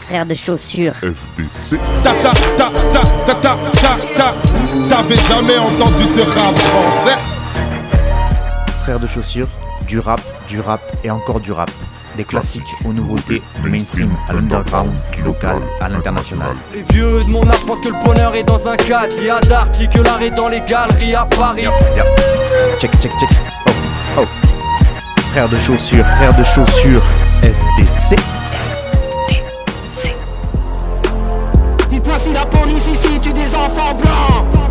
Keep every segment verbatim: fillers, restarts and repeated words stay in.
frères de chaussures. F D C. Ta ta ta ta ta ta ta ta. T'avais jamais entendu de rap français? Frères de chaussures, du rap, du rap et encore du rap. Des classiques aux nouveautés, du mainstream à l'underground, du local à l'international. Les vieux de mon âge pensent que le bonheur est dans un cadre. Il y a d'Arty que l'art est dans les galeries à Paris. Yep, yep. Check, check, check. Oh, oh. Frères de chaussures, frères de chaussures, F D C. Dites-moi si la police ici tue des enfants blancs.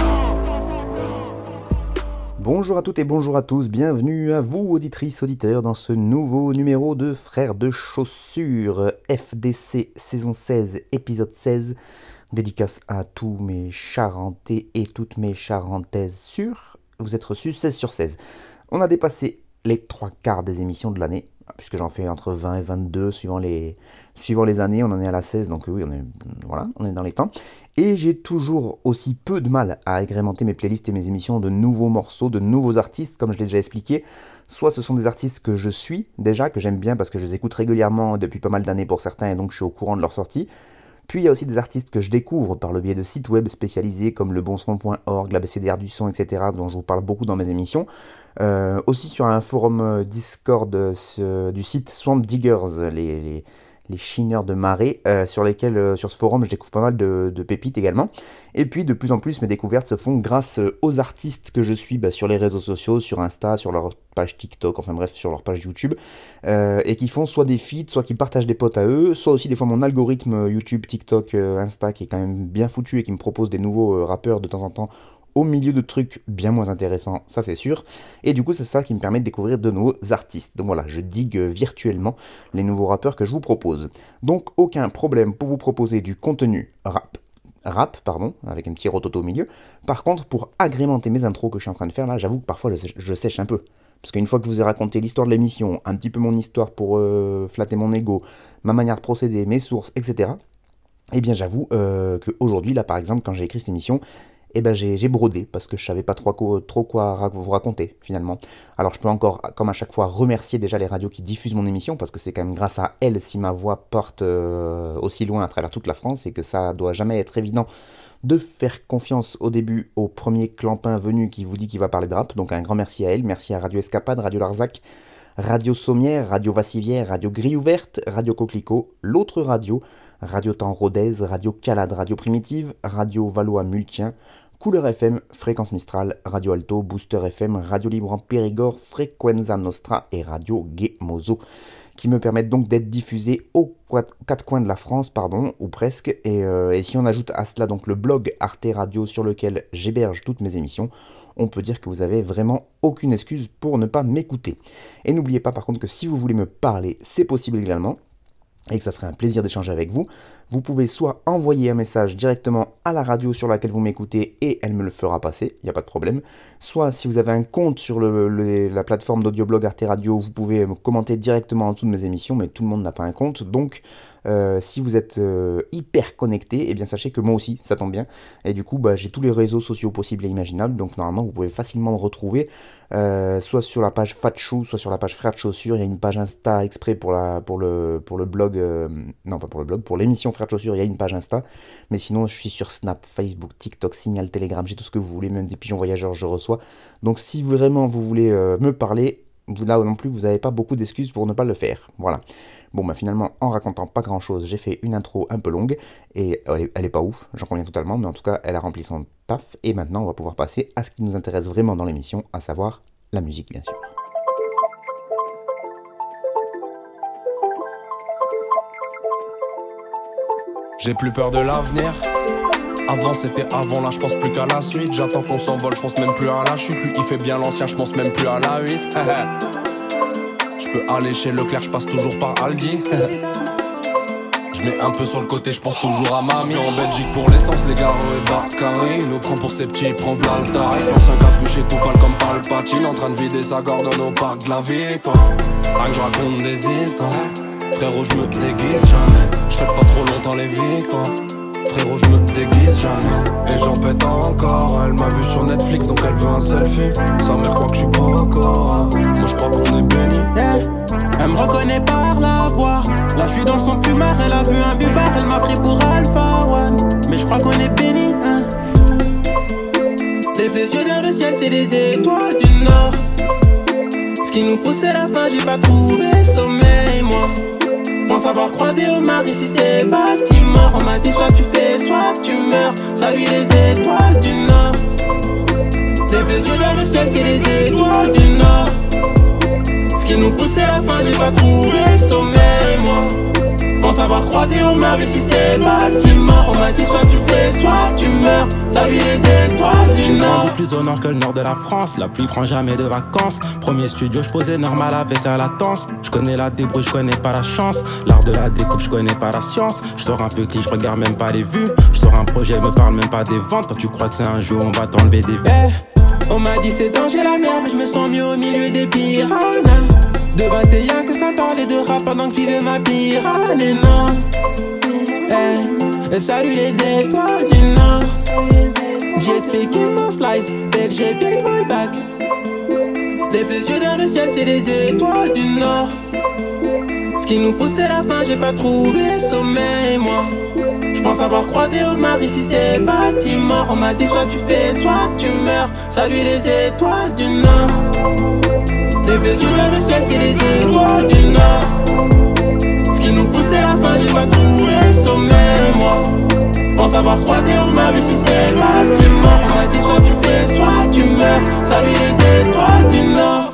Bonjour à toutes et bonjour à tous, bienvenue à vous auditrices, auditeurs dans ce nouveau numéro de Frères de chaussures, F D C saison seize, épisode seize, dédicace à tous mes charentais et toutes mes charentaises sûres, vous êtes reçus seize sur seize. On a dépassé les trois quarts des émissions de l'année, puisque j'en fais entre vingt et vingt-deux suivant les, suivant les années, on en est à la seize, donc oui, on est, voilà, on est dans les temps. Et j'ai toujours aussi peu de mal à agrémenter mes playlists et mes émissions de nouveaux morceaux, de nouveaux artistes, comme je l'ai déjà expliqué. Soit ce sont des artistes que je suis déjà, que j'aime bien parce que je les écoute régulièrement depuis pas mal d'années pour certains, et donc je suis au courant de leur sortie. Puis il y a aussi des artistes que je découvre par le biais de sites web spécialisés comme le bon son point org, l'A B C D R du son, et cetera, dont je vous parle beaucoup dans mes émissions. Euh, aussi sur un forum Discord euh, du site Swamp Diggers, les, les, les chineurs de marée, euh, sur lesquels, euh, sur ce forum, je découvre pas mal de, de pépites également. Et puis de plus en plus, mes découvertes se font grâce aux artistes que je suis bah, sur les réseaux sociaux, sur Insta, sur leur page TikTok, enfin bref, sur leur page YouTube, euh, et qui font soit des feats, soit qui partagent des potes à eux, soit aussi des fois mon algorithme YouTube, TikTok, euh, Insta, qui est quand même bien foutu et qui me propose des nouveaux euh, rappeurs de temps en temps, au milieu de trucs bien moins intéressants, ça c'est sûr. Et du coup, c'est ça qui me permet de découvrir de nouveaux artistes. Donc voilà, je digue virtuellement les nouveaux rappeurs que je vous propose. Donc aucun problème pour vous proposer du contenu rap. Rap, pardon, avec un petit rototo au milieu. Par contre, pour agrémenter mes intros que je suis en train de faire là, j'avoue que parfois je, je sèche un peu. Parce qu'une fois que je vous ai raconté l'histoire de l'émission, un petit peu mon histoire pour euh, flatter mon ego, ma manière de procéder, mes sources, et cetera. Eh bien j'avoue euh, qu'aujourd'hui, là par exemple, quand j'ai écrit cette émission, eh ben j'ai, j'ai brodé parce que je savais pas trop quoi, trop quoi vous raconter finalement. Alors je peux encore, comme à chaque fois, remercier déjà les radios qui diffusent mon émission parce que c'est quand même grâce à elles si ma voix porte euh, aussi loin à travers toute la France et que ça doit jamais être évident de faire confiance au début au premier clampin venu qui vous dit qu'il va parler de rap. Donc un grand merci à elles, merci à Radio Escapade, Radio Larzac, Radio Sommière, Radio Vassivière, Radio Grille Ouverte, Radio Coquelicot, l'autre radio, Radio Temps Rodez, Radio Calade, Radio Primitive, Radio Valois Multien, Couleur F M, Fréquence Mistral, Radio Alto, Booster F M, Radio Libre en Périgord, Frequenza Nostra et Radio Gay Mozo, qui me permettent donc d'être diffusés aux quatre coins de la France, pardon, ou presque. Et, euh, et si on ajoute à cela donc le blog Arte Radio sur lequel j'héberge toutes mes émissions, on peut dire que vous avez vraiment aucune excuse pour ne pas m'écouter. Et n'oubliez pas par contre que si vous voulez me parler, c'est possible également, et que ça serait un plaisir d'échanger avec vous. Vous pouvez soit envoyer un message directement à la radio sur laquelle vous m'écoutez et elle me le fera passer, il n'y a pas de problème. Soit si vous avez un compte sur le, le, la plateforme d'audioblog Arte Radio, vous pouvez me commenter directement en dessous de mes émissions, mais tout le monde n'a pas un compte. Donc euh, si vous êtes euh, hyper connecté, eh bien sachez que moi aussi, ça tombe bien. Et du coup, bah, j'ai tous les réseaux sociaux possibles et imaginables, donc normalement vous pouvez facilement me retrouver. Euh, soit sur la page Fatchou, soit sur la page Frères de Chaussures. Il y a une page Insta exprès pour, la, pour, le, pour le blog, euh, non pas pour le blog, pour l'émission Frères de Chaussures, il y a une page Insta, mais sinon je suis sur Snap, Facebook, TikTok, Signal, Telegram, j'ai tout ce que vous voulez, même des pigeons voyageurs je reçois. Donc si vraiment vous voulez euh, me parler, vous, là non plus vous n'avez pas beaucoup d'excuses pour ne pas le faire, voilà. Bon bah finalement en racontant pas grand chose, j'ai fait une intro un peu longue, et elle est, elle est pas ouf, j'en conviens totalement, mais en tout cas elle a rempli son taf, et maintenant on va pouvoir passer à ce qui nous intéresse vraiment dans l'émission, à savoir la musique bien sûr. J'ai plus peur de l'avenir. Avant c'était avant, là je pense plus qu'à la suite. J'attends qu'on s'envole, je pense même plus à la chute. Lui il fait bien l'ancien, je pense même plus à la huisse. Je peux aller chez Leclerc, je passe toujours par Aldi. Je mets un peu sur le côté, je pense toujours à mamie. En Belgique pour l'essence, les gars et Bacari. Nous prend pour ses petits, prend Vlalta. Il lance un capuché tout pâle comme Palpatine. En train de vider sa gordonne au parc de la victoire. Ah que je raconte des histoires. Frérot je me déguise jamais. Je fais pas trop longtemps les victoires. Frérot je me déguise jamais. Et j'en pète encore. Elle m'a vu sur Netflix donc elle veut un selfie. Sa mère croit que je suis pas encore. Moi je crois qu'on est béni. Elle me reconnais par la voix. Là je suis dans son plumard, elle a vu un bubard, elle m'a pris pour Alpha One. Mais je crois qu'on est béni, hein. Lève les yeux vers le ciel, c'est des étoiles du Nord. Ce qui nous pousse c'est la fin, j'ai pas trouvé sommeil moi. Pense avoir croisé Omar, ici c'est Baltimore. On m'a dit soit tu fais, soit tu meurs. Salut les étoiles du Nord. Lève les yeux vers le ciel, c'est les étoiles du Nord. Ce qui nous pousse c'est la fin, j'ai pas trouvé sommeil moi. Pense avoir croisé Omar, ici c'est Baltimore. On m'a dit soit tu fais, soit tu meurs. Salut les étoiles du J'ai Nord. grandi plus au nord que le nord de la France. La pluie prend jamais de vacances. Premier studio, je posais normal avec la latence. Je connais la débrouille, je connais pas la chance. L'art de la découpe, je connais pas la science. Je sors un peu clip, je regarde même pas les vues. Je sors un projet, me parle même pas des ventes. Toi tu crois que c'est un jeu, on va t'enlever des vues. Eh, on m'a dit c'est danger la merde, je me sens mieux au milieu des piranhas. De vingt et un que ça parlait de rap pendant que vivais ma piranha, non. Eh, et salut les étoiles du Nord. J'ai speaking mon slice, P L G big boy back. Lève les yeux vers le ciel, c'est les étoiles du Nord. Ce qui nous pousse c'est la fin, j'ai pas trouvé sommeil moi. Je pense avoir croisé Omar, ici c'est Baltimore. On m'a dit soit tu fais, soit tu meurs. Salut les étoiles du Nord. Lève les yeux vers le ciel, c'est les étoiles du Nord. Ce qui nous pousse c'est la fin, j'ai pas trouvé sommeil moi. Pense avoir croisé Omar, ici c'est Baltimore. On m'a dit soit tu fais, soit tu meurs. Salut les étoiles du Nord.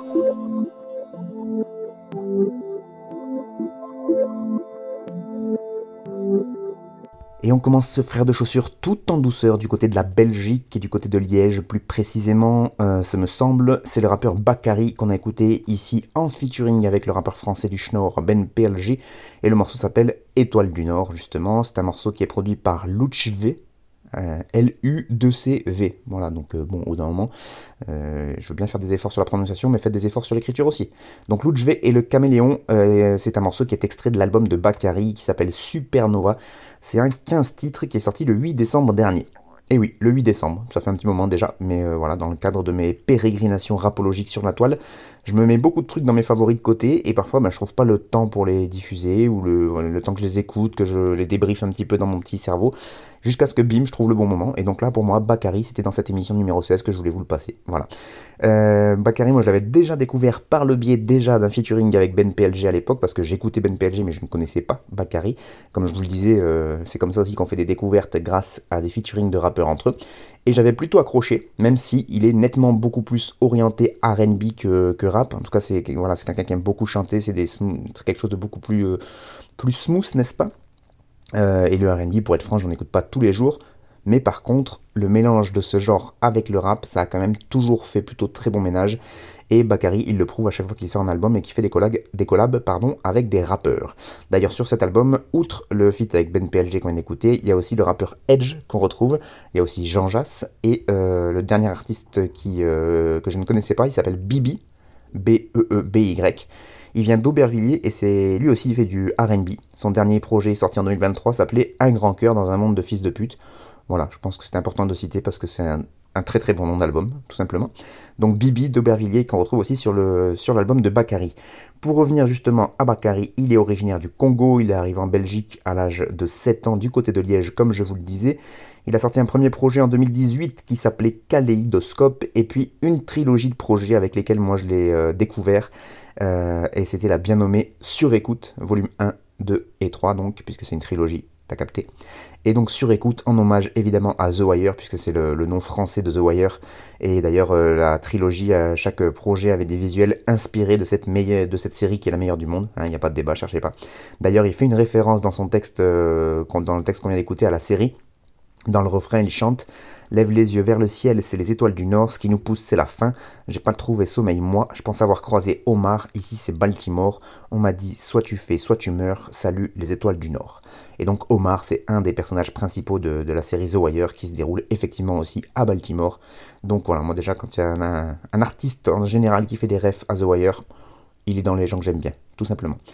Et on commence ce frère de chaussures tout en douceur du côté de la Belgique et du côté de Liège plus précisément, euh, ce me semble, c'est le rappeur Bakary qu'on a écouté ici en featuring avec le rappeur français du Schnorr Ben P L G et le morceau s'appelle Étoile du Nord justement, c'est un morceau qui est produit par Luchv, euh, L U deux C V, voilà donc euh, bon au d'un moment, euh, je veux bien faire des efforts sur la prononciation mais faites des efforts sur l'écriture aussi. Donc Luchv et le Caméléon, euh, c'est un morceau qui est extrait de l'album de Bakary qui s'appelle Supernova. C'est un quinze titres qui est sorti le huit décembre dernier. Et oui, le huit décembre, ça fait un petit moment déjà, mais euh, voilà, dans le cadre de mes pérégrinations rapologiques sur la toile, je me mets beaucoup de trucs dans mes favoris de côté, et parfois bah, je trouve pas le temps pour les diffuser, ou le, le temps que je les écoute, que je les débriefe un petit peu dans mon petit cerveau, jusqu'à ce que bim, je trouve le bon moment. Et donc là, pour moi, Bakary, c'était dans cette émission numéro seize que je voulais vous le passer. Voilà. Euh, Bakary, moi je l'avais déjà découvert par le biais déjà d'un featuring avec Ben P L G à l'époque, parce que j'écoutais Ben P L G mais je ne connaissais pas Bakary. Comme je vous le disais, euh, c'est comme ça aussi qu'on fait des découvertes grâce à des featurings de rappeurs entre eux. Et j'avais plutôt accroché, même si il est nettement beaucoup plus orienté R and B que, que rap. En tout cas, c'est, voilà, c'est quelqu'un qui aime beaucoup chanter, c'est, des, c'est quelque chose de beaucoup plus, euh, plus smooth, n'est-ce pas? euh, Et le R and B, pour être franc, j'en écoute pas tous les jours. Mais par contre, le mélange de ce genre avec le rap, ça a quand même toujours fait plutôt très bon ménage. Et Bakary, il le prouve à chaque fois qu'il sort un album et qu'il fait des collabs, des collabs pardon, avec des rappeurs. D'ailleurs, sur cet album, outre le feat avec Ben P L G qu'on vient d'écouter, il y a aussi le rappeur Edge qu'on retrouve, il y a aussi Jean Jass, et euh, le dernier artiste qui, euh, que je ne connaissais pas, il s'appelle Bibi, B E E B Y. Il vient d'Aubervilliers et c'est lui aussi il fait du R and B. Son dernier projet sorti en deux mille vingt-trois s'appelait Un grand cœur dans un monde de fils de pute. Voilà, je pense que c'est important de citer parce que c'est un, un très très bon nom d'album, tout simplement. Donc Bibi d'Aubervilliers qu'on retrouve aussi sur, le, sur l'album de Bakary. Pour revenir justement à Bakary, il est originaire du Congo, il est arrivé en Belgique à l'âge de sept ans du côté de Liège, comme je vous le disais. Il a sorti un premier projet en deux mille dix-huit qui s'appelait Kaléidoscope, et puis une trilogie de projets avec lesquels moi je l'ai euh, découvert, euh, et c'était la bien nommée Sur Écoute, volume un, deux et trois, donc, puisque c'est une trilogie, t'as capté. Et donc Sur Écoute, en hommage évidemment à The Wire, puisque c'est le, le nom français de The Wire, et d'ailleurs euh, la trilogie, euh, chaque projet avait des visuels inspirés de cette, meilleure, de cette série qui est la meilleure du monde, il hein, n'y a pas de débat, cherchez pas. D'ailleurs il fait une référence dans son texte, euh, dans le texte qu'on vient d'écouter à la série. Dans le refrain, il chante « Lève les yeux vers le ciel, c'est les étoiles du Nord, ce qui nous pousse, c'est la faim. J'ai pas trouvé sommeil, moi, je pense avoir croisé Omar, ici c'est Baltimore. On m'a dit, soit tu fais, soit tu meurs, salut les étoiles du Nord. » Et donc Omar, c'est un des personnages principaux de, de la série The Wire, qui se déroule effectivement aussi à Baltimore. Donc voilà, moi déjà, quand il y a un, un, un artiste en général qui fait des refs à The Wire, il est dans les gens que j'aime bien, tout simplement.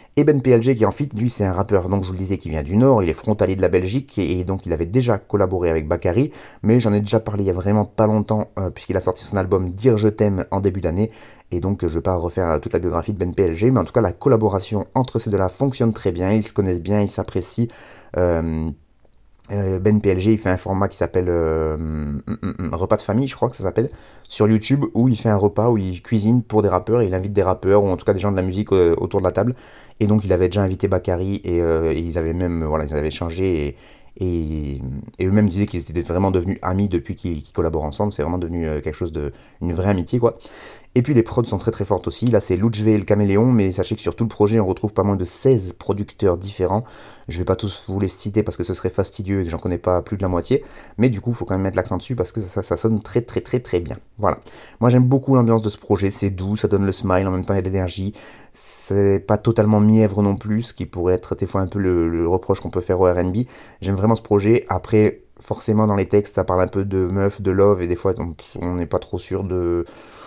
Et Ben P L G qui en feat, lui c'est un rappeur, donc je vous le disais, qui vient du Nord, il est frontalier de la Belgique, et, et donc il avait déjà collaboré avec Bakary, mais j'en ai déjà parlé il y a vraiment pas longtemps, euh, puisqu'il a sorti son album Dire je t'aime en début d'année, et donc je ne vais pas refaire toute la biographie de Ben P L G, mais en tout cas la collaboration entre ces deux-là fonctionne très bien, ils se connaissent bien, ils s'apprécient. Euh, Euh, Ben P L G il fait un format qui s'appelle euh, mm, mm, mm, repas de famille, je crois que ça s'appelle, sur YouTube, où il fait un repas où il cuisine pour des rappeurs, il invite des rappeurs ou en tout cas des gens de la musique euh, autour de la table, et donc il avait déjà invité Bakary, et, euh, et ils avaient même voilà ils avaient échangé, et, et, et eux-mêmes disaient qu'ils étaient vraiment devenus amis depuis qu'ils, qu'ils collaborent ensemble. C'est vraiment devenu euh, quelque chose de une vraie amitié quoi. Et puis les prods sont très très fortes aussi. Là c'est Ludwig et le Caméléon, mais sachez que sur tout le projet on retrouve pas moins de seize producteurs différents. Je vais pas tous vous les citer parce que ce serait fastidieux et que j'en connais pas plus de la moitié, mais du coup il faut quand même mettre l'accent dessus parce que ça, ça sonne très très très très bien. Voilà. Moi j'aime beaucoup l'ambiance de ce projet, c'est doux, ça donne le smile, en même temps il y a de l'énergie. C'est pas totalement mièvre non plus, ce qui pourrait être des fois un peu le, le reproche qu'on peut faire au R and B. J'aime vraiment ce projet. Après, forcément dans les textes ça parle un peu de meuf, de love, et des fois on n'est pas trop sûr de...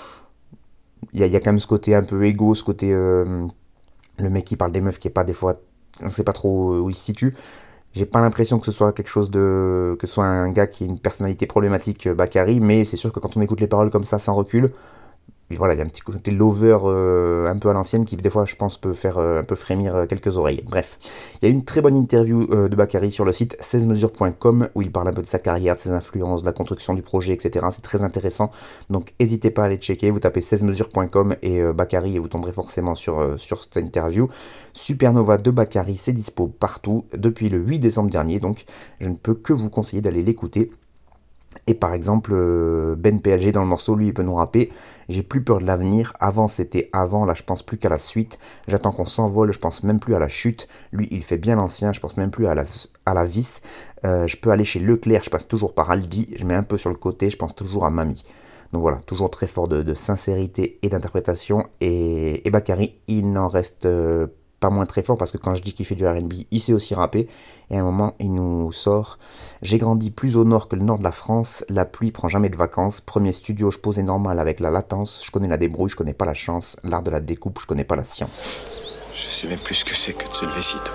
Il y, y a quand même ce côté un peu égo, ce côté euh, le mec qui parle des meufs qui est pas des fois, on sait pas trop où il se situe. J'ai pas l'impression que ce soit quelque chose de, que ce soit un gars qui a une personnalité problématique, Bakary, mais c'est sûr que quand on écoute les paroles comme ça sans recul, voilà, il y a un petit côté lover euh, un peu à l'ancienne qui des fois je pense peut faire euh, un peu frémir euh, quelques oreilles. Bref, il y a une très bonne interview euh, de Bakary sur le site seize mesures point com où il parle un peu de sa carrière, de ses influences, de la construction du projet, et cetera. C'est très intéressant, donc n'hésitez pas à aller checker. Vous tapez seize mesures point com et euh, Bakary et vous tomberez forcément sur, euh, sur cette interview. Supernova de Bakary, c'est dispo partout depuis le huit décembre dernier, donc je ne peux que vous conseiller d'aller l'écouter. Et par exemple, Ben P L G dans le morceau, lui il peut nous rapper « J'ai plus peur de l'avenir, avant c'était avant, là je pense plus qu'à la suite, j'attends qu'on s'envole, je pense même plus à la chute, lui il fait bien l'ancien, je pense même plus à la, à la vis, euh, je peux aller chez Leclerc, je passe toujours par Aldi, je mets un peu sur le côté, je pense toujours à mamie ». Donc voilà, toujours très fort de, de sincérité et d'interprétation, et, et Bakary il n'en reste euh, pas moins très fort, parce que quand je dis qu'il fait du R and B, il sait aussi rapper, et à un moment il nous sort « J'ai grandi plus au nord que le nord de la France, la pluie prend jamais de vacances, premier studio je posais normal avec la latence, je connais la débrouille, je connais pas la chance, l'art de la découpe, je connais pas la science. » Je sais même plus ce que c'est que de se lever si tôt.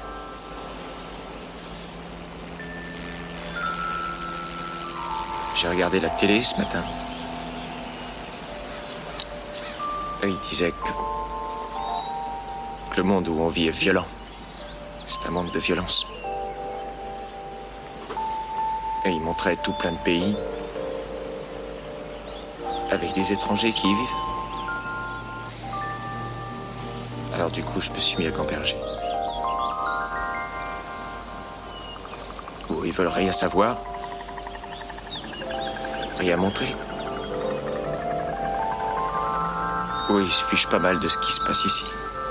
J'ai regardé la télé ce matin. Et il disait que le monde où on vit est violent. C'est un monde de violence. Et il montrait tout plein de pays avec des étrangers qui y vivent. Alors du coup, je me suis mis à gamberger. Où ils veulent rien savoir, rien montrer. Où ils se fichent pas mal de ce qui se passe ici.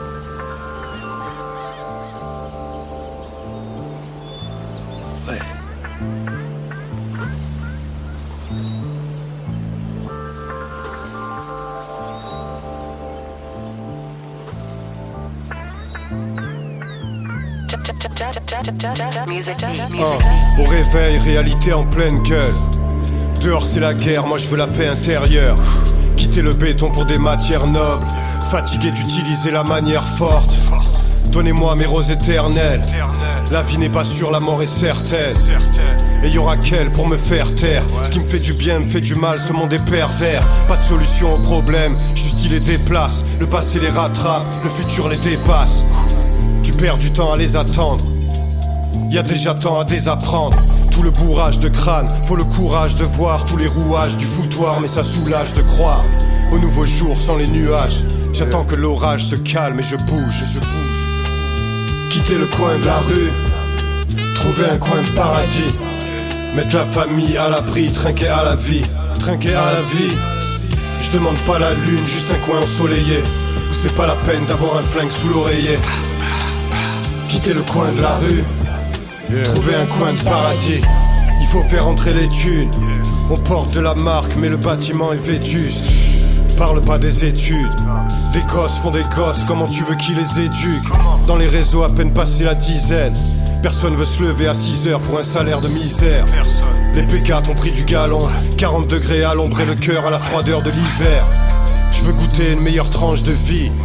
Oh, au réveil, réalité en pleine gueule. Dehors c'est la guerre, moi je veux la paix intérieure. Quitter le béton pour des matières nobles. Fatigué d'utiliser la manière forte. Donnez-moi mes roses éternelles. La vie n'est pas sûre, la mort est certaine. Et y aura qu'elle pour me faire taire. Ce qui me fait du bien me fait du mal, ce monde est pervers. Pas de solution au problème, juste il les déplace. Le passé les rattrape, le futur les dépasse. Tu perds du temps à les attendre. Y'a déjà temps à désapprendre. Tout le bourrage de crâne, faut le courage de voir tous les rouages du foutoir, mais ça soulage de croire au nouveau jour sans les nuages. J'attends que l'orage se calme et je bouge, je bouge. Quitter le coin de la rue, trouver un coin de paradis, mettre la famille à l'abri, trinquer à la vie, trinquer à la vie. Je demande pas la lune, juste un coin ensoleillé, où c'est pas la peine d'avoir un flingue sous l'oreiller. Quitter le coin de la rue, trouver un coin de paradis. Il faut faire entrer les thunes. On porte de la marque mais le bâtiment est vétuste. Parle pas des études. Des gosses font des gosses, comment tu veux qu'ils les éduquent? Dans les réseaux à peine passé la dizaine. Personne veut se lever à six heures pour un salaire de misère. Les P quatre ont pris du galon. Quarante degrés à l'ombre et le cœur à la froideur de l'hiver. Je veux goûter une meilleure tranche de vie.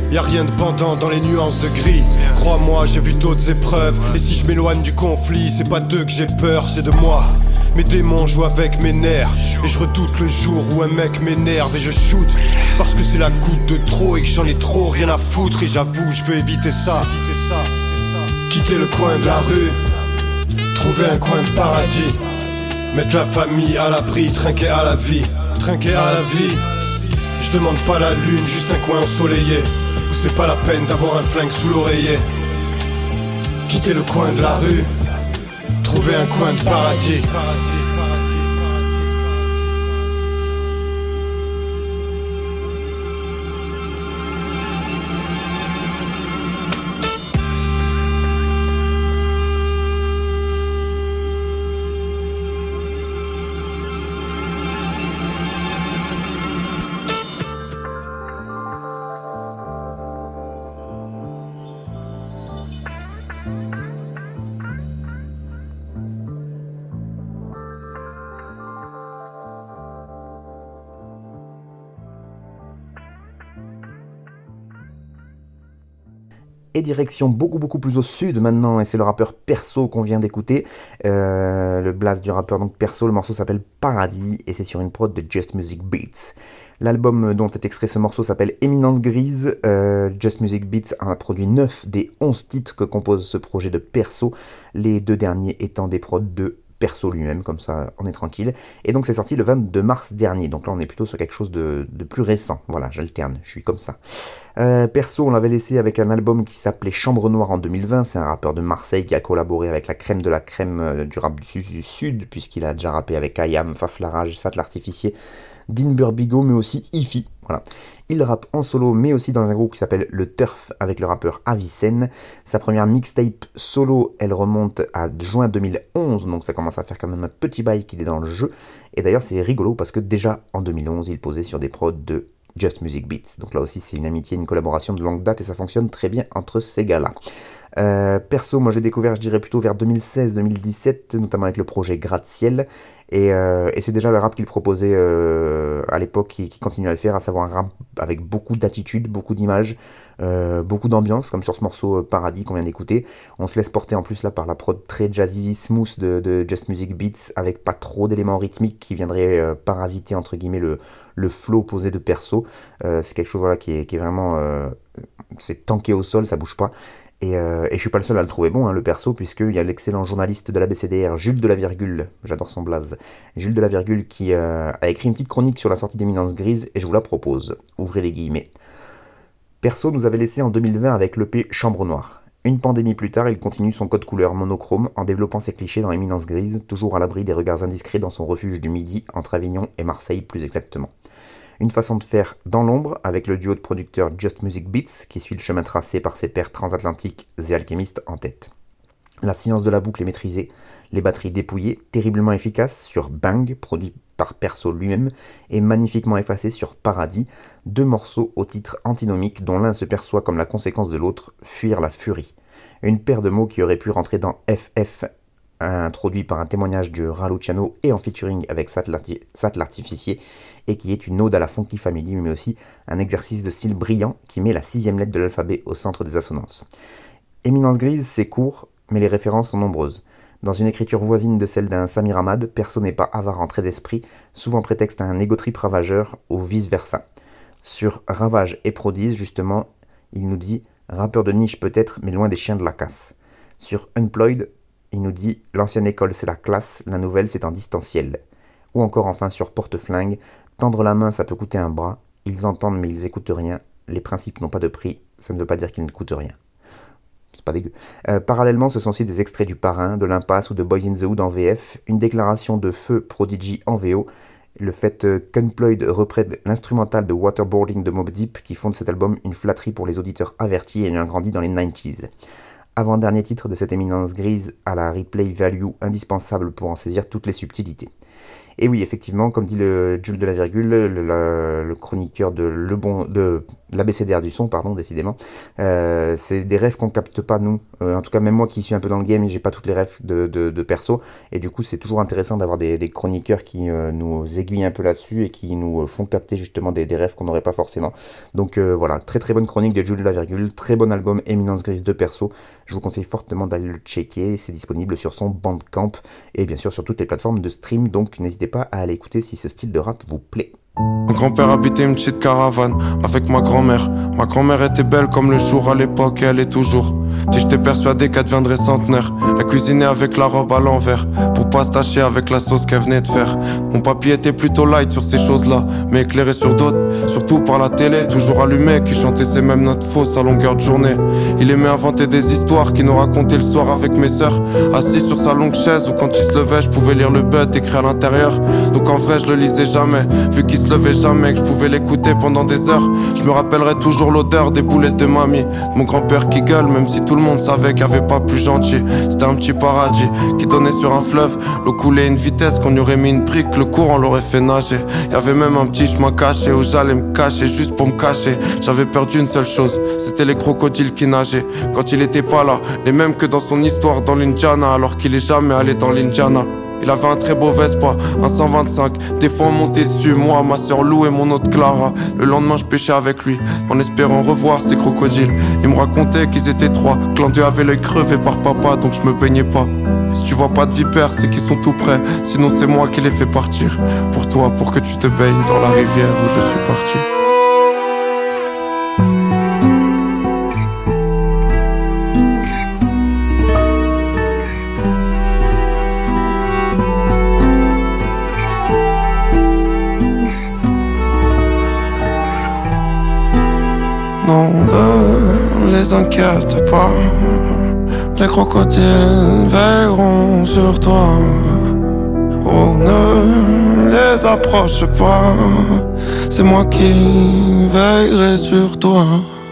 Y'a rien de bandant dans les nuances de gris. Crois-moi, j'ai vu d'autres épreuves. Et si je m'éloigne du conflit, c'est pas d'eux que j'ai peur, c'est de moi. Mes démons jouent avec mes nerfs. Et je redoute le jour où un mec m'énerve et je shoot. Parce que c'est la goutte de trop et que j'en ai trop rien à foutre. Et j'avoue, je veux éviter ça. Quitter le coin de la rue, trouver un coin de paradis, mettre la famille à l'abri, trinquer à la vie, trinquer à la vie. Je demande pas la lune, juste un coin ensoleillé, où c'est pas la peine d'avoir un flingue sous l'oreiller. Quitter le coin de la rue, trouver un coin de paradis. Et direction beaucoup beaucoup plus au sud maintenant, et c'est le rappeur Perso qu'on vient d'écouter, euh, le blast du rappeur donc Perso. Le morceau s'appelle Paradis et c'est sur une prod de Just Music Beats. L'album dont est extrait ce morceau s'appelle Éminence Grise. euh, Just Music Beats en a produit neuf des onze titres que compose ce projet de Perso, les deux derniers étant des prods de Perso lui-même, comme ça on est tranquille. Et donc c'est sorti le vingt-deux mars dernier, donc là on est plutôt sur quelque chose de, de plus récent. Voilà, j'alterne, je suis comme ça. Euh, Perso, on l'avait laissé avec un album qui s'appelait Chambre Noire en deux mille vingt. C'est un rappeur de Marseille qui a collaboré avec la crème de la crème du rap du, du Sud, puisqu'il a déjà rappé avec Ayam, Faf Larage, Sat l'Artificier, Dean Burbigo, mais aussi Ify. Voilà. Il rappe en solo, mais aussi dans un groupe qui s'appelle Le Turf, avec le rappeur Avicenne. Sa première mixtape solo, elle remonte à juin deux mille onze, donc ça commence à faire quand même un petit bail qu'il est dans le jeu. Et d'ailleurs, c'est rigolo, parce que déjà, en deux mille onze, il posait sur des prods de Just Music Beats. Donc là aussi, c'est une amitié, une collaboration de longue date, et ça fonctionne très bien entre ces gars-là. Euh, perso, moi j'ai découvert, je dirais plutôt vers deux mille seize deux mille dix-sept, notamment avec le projet Gratte-Ciel, et, euh, et c'est déjà le rap qu'il proposait euh, à l'époque, qui, qui continue à le faire, à savoir un rap avec beaucoup d'attitude, beaucoup d'images, euh, beaucoup d'ambiance, comme sur ce morceau euh, Paradis qu'on vient d'écouter. On se laisse porter en plus là par la prod très jazzy, smooth de, de Just Music Beats, avec pas trop d'éléments rythmiques qui viendraient euh, parasiter entre guillemets le, le flow posé de Perso. Euh, c'est quelque chose voilà, qui, est, qui est vraiment... Euh, c'est tanké au sol, ça bouge pas. Et, euh, et je suis pas le seul à le trouver bon, hein, le Perso, puisqu'il y a l'excellent journaliste de l'A B C D R, Jules de la Virgule, j'adore son blaze, Jules de la Virgule, qui euh, a écrit une petite chronique sur la sortie d'Éminence Grise, et je vous la propose. Ouvrez les guillemets. Perso nous avait laissé en deux mille vingt avec l'E P Chambre Noire. Une pandémie plus tard, il continue son code couleur monochrome en développant ses clichés dans Éminence Grise, toujours à l'abri des regards indiscrets dans son refuge du Midi, entre Avignon et Marseille plus exactement. Une façon de faire dans l'ombre, avec le duo de producteurs Just Music Beats, qui suit le chemin tracé par ses pairs transatlantiques The Alchemist en tête. La science de la boucle est maîtrisée, les batteries dépouillées, terriblement efficaces sur Bang, produit par Perso lui-même, et magnifiquement effacées sur Paradis, deux morceaux au titre antinomique dont l'un se perçoit comme la conséquence de l'autre, Fuir la furie. Une paire de mots qui aurait pu rentrer dans F F, introduit par un témoignage de Raluciano et en featuring avec Sat l'Artificier, et qui est une ode à la Funky Family, mais aussi un exercice de style brillant qui met la sixième lettre de l'alphabet au centre des assonances. Éminence Grise, c'est court, mais les références sont nombreuses. Dans une écriture voisine de celle d'un Samir Hamad, Perso n'est pas avare en traits d'esprit, souvent prétexte à un égotrip ravageur, ou vice-versa. Sur Ravage et Prodise, justement, il nous dit « rappeur de niche peut-être, mais loin des chiens de la casse ». Sur Unployed, il nous dit « l'ancienne école c'est la classe, la nouvelle c'est en distanciel ». Ou encore enfin sur Porte-Flingue, « tendre la main ça peut coûter un bras, ils entendent mais ils écoutent rien, les principes n'ont pas de prix, ça ne veut pas dire qu'ils ne coûtent rien ». C'est pas dégueu. Euh, parallèlement, ce sont aussi des extraits du Parrain, de l'Impasse ou de Boys in the Hood en V F, une déclaration de Feu Prodigy en V O, le fait euh, qu'Unployed reprenne l'instrumental de Waterboarding de Mobb Deep qui font de cet album une flatterie pour les auditeurs avertis ayant grandi dans les quatre-vingt-dix. Avant-dernier titre de cette éminence grise à la replay value indispensable pour en saisir toutes les subtilités. Et oui, effectivement, comme dit le Jules de la virgule, le, le, le chroniqueur de le bon de l'A B C D R du son, pardon, décidément, euh, c'est des rêves qu'on capte pas nous. Euh, en tout cas, même moi qui suis un peu dans le game, j'ai pas toutes les rêves de, de, de perso, et du coup, c'est toujours intéressant d'avoir des, des chroniqueurs qui euh, nous aiguillent un peu là-dessus et qui nous font capter justement des, des rêves qu'on n'aurait pas forcément. Donc euh, voilà, très très bonne chronique de Jules de la virgule, très bon album Éminence Grise de perso. Je vous conseille fortement d'aller le checker. C'est disponible sur son Bandcamp et bien sûr sur toutes les plateformes de stream. Donc n'hésitez pas à aller écouter si ce style de rap vous plaît. Mon grand-père habitait une petite caravane avec ma grand-mère. Ma grand-mère était belle comme le jour à l'époque et elle est toujours. Si j'étais persuadé qu'elle deviendrait centenaire, elle cuisinait avec la robe à l'envers pour pas se tacher avec la sauce qu'elle venait de faire. Mon papy était plutôt light sur ces choses-là, mais éclairé sur d'autres, surtout par la télé, toujours allumé, qui chantait ces mêmes notes fausses à longueur de journée. Il aimait inventer des histoires qu'il nous racontait le soir avec mes sœurs, assis sur sa longue chaise où quand il se levait je pouvais lire le but écrit à l'intérieur. Donc en vrai je le lisais jamais, vu qu'il se levait jamais, que je pouvais l'écouter pendant des heures. Je me rappellerai toujours l'odeur des boulettes de mamie, de mon grand-père qui gueule même si tout le monde savait qu'il n'y avait pas plus gentil. C'était un petit paradis qui donnait sur un fleuve. L'eau coulait à une vitesse qu'on y aurait mis une brique, le courant l'aurait fait nager. Y'avait même un petit chemin caché où j'allais me cacher juste pour me cacher. J'avais peur d'une seule chose, c'était les crocodiles qui nageaient quand il était pas là, les mêmes que dans son histoire dans l'Indiana, alors qu'il est jamais allé dans l'Indiana. Il avait un très beau Vespa, un cent vingt-cinq. Des fois on montait dessus, moi, ma soeur Lou et mon autre Clara. Le lendemain je pêchais avec lui, en espérant revoir ces crocodiles. Il me racontait qu'ils étaient trois, que l'un d'eux avait l'œil crevé par papa, donc je me baignais pas. Si tu vois pas de vipères, c'est qu'ils sont tout près, sinon c'est moi qui les fais partir. Pour toi, pour que tu te baignes dans la rivière où je suis parti. Non, ne les inquiète pas, les crocodiles veilleront sur toi. Oh, ne les approche pas, c'est moi qui veillerai sur toi.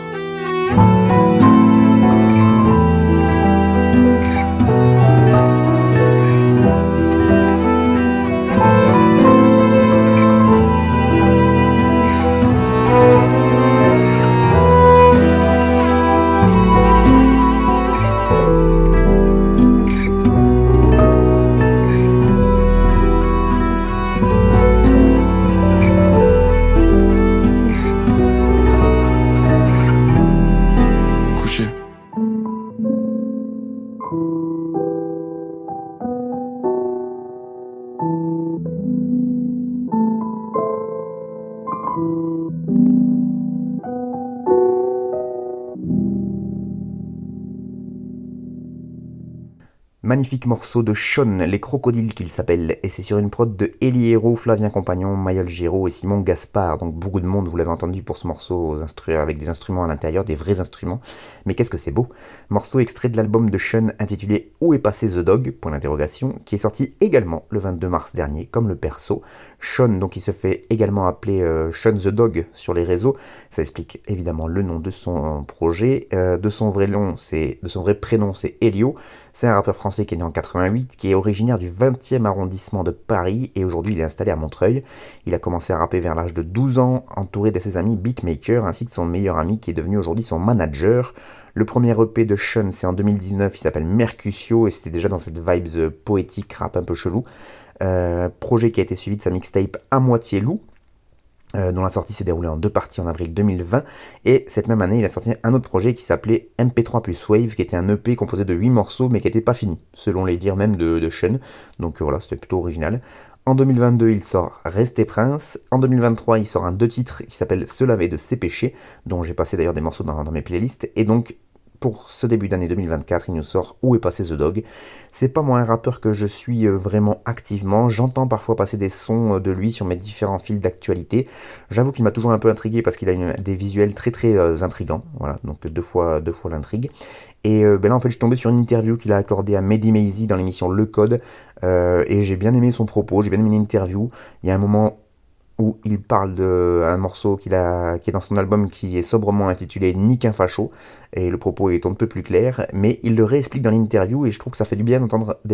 Magnifique morceau de Sean, Les Crocodiles qu'il s'appelle, et c'est sur une prod de Eli Hérault, Flavien Compagnon, Mayol Giraud et Simon Gaspard. Donc beaucoup de monde, vous l'avez entendu pour ce morceau aux instru- avec des instruments à l'intérieur, des vrais instruments. Mais qu'est-ce que c'est beau. Morceau extrait de l'album de Sean intitulé Où est passé The Dog, point d'interrogation, qui est sorti également le vingt-deux mars dernier, comme le perso. Sean, donc il se fait également appeler euh, Sean the Dog sur les réseaux. Ça explique évidemment le nom de son projet. Euh, de son vrai nom, c'est de son vrai prénom, c'est Elio. C'est un rappeur français qui est né en quatre-vingt-huit, qui est originaire du vingtième arrondissement de Paris et aujourd'hui il est installé à Montreuil. Il a commencé à rapper vers l'âge de douze ans, entouré de ses amis beatmakers ainsi que son meilleur ami qui est devenu aujourd'hui son manager. Le premier E P de Sean, c'est en deux mille dix-neuf, il s'appelle Mercutio et c'était déjà dans cette vibes poétique, rap un peu chelou. Euh, projet qui a été suivi de sa mixtape À moitié loup, Euh, dont la sortie s'est déroulée en deux parties en avril deux mille vingt, et cette même année il a sorti un autre projet qui s'appelait M P trois plus Wave, qui était un E P composé de huit morceaux mais qui n'était pas fini, selon les dires même de, de Sean, donc euh, voilà, c'était plutôt original. En deux mille vingt-deux il sort Rester Prince, en deux mille vingt-trois il sort un deux titres qui s'appelle Se laver de ses péchés, dont j'ai passé d'ailleurs des morceaux dans, dans mes playlists, et donc pour ce début d'année deux mille vingt-quatre, il nous sort Où est passé The Dog. C'est pas moi un rappeur que je suis vraiment activement, j'entends parfois passer des sons de lui sur mes différents fils d'actualité. J'avoue qu'il m'a toujours un peu intrigué parce qu'il a une, des visuels très très euh, intrigants, voilà, donc deux fois, deux fois l'intrigue. Et euh, ben là en fait je suis tombé sur une interview qu'il a accordée à Mehdi Maizi dans l'émission Le Code, euh, et j'ai bien aimé son propos, j'ai bien aimé l'interview. Il y a un moment où il parle d'un morceau qu'il a, qui est dans son album qui est sobrement intitulé Nique un facho, et le propos est un peu plus clair, mais il le réexplique dans l'interview, et je trouve que ça fait du bien d'entendre des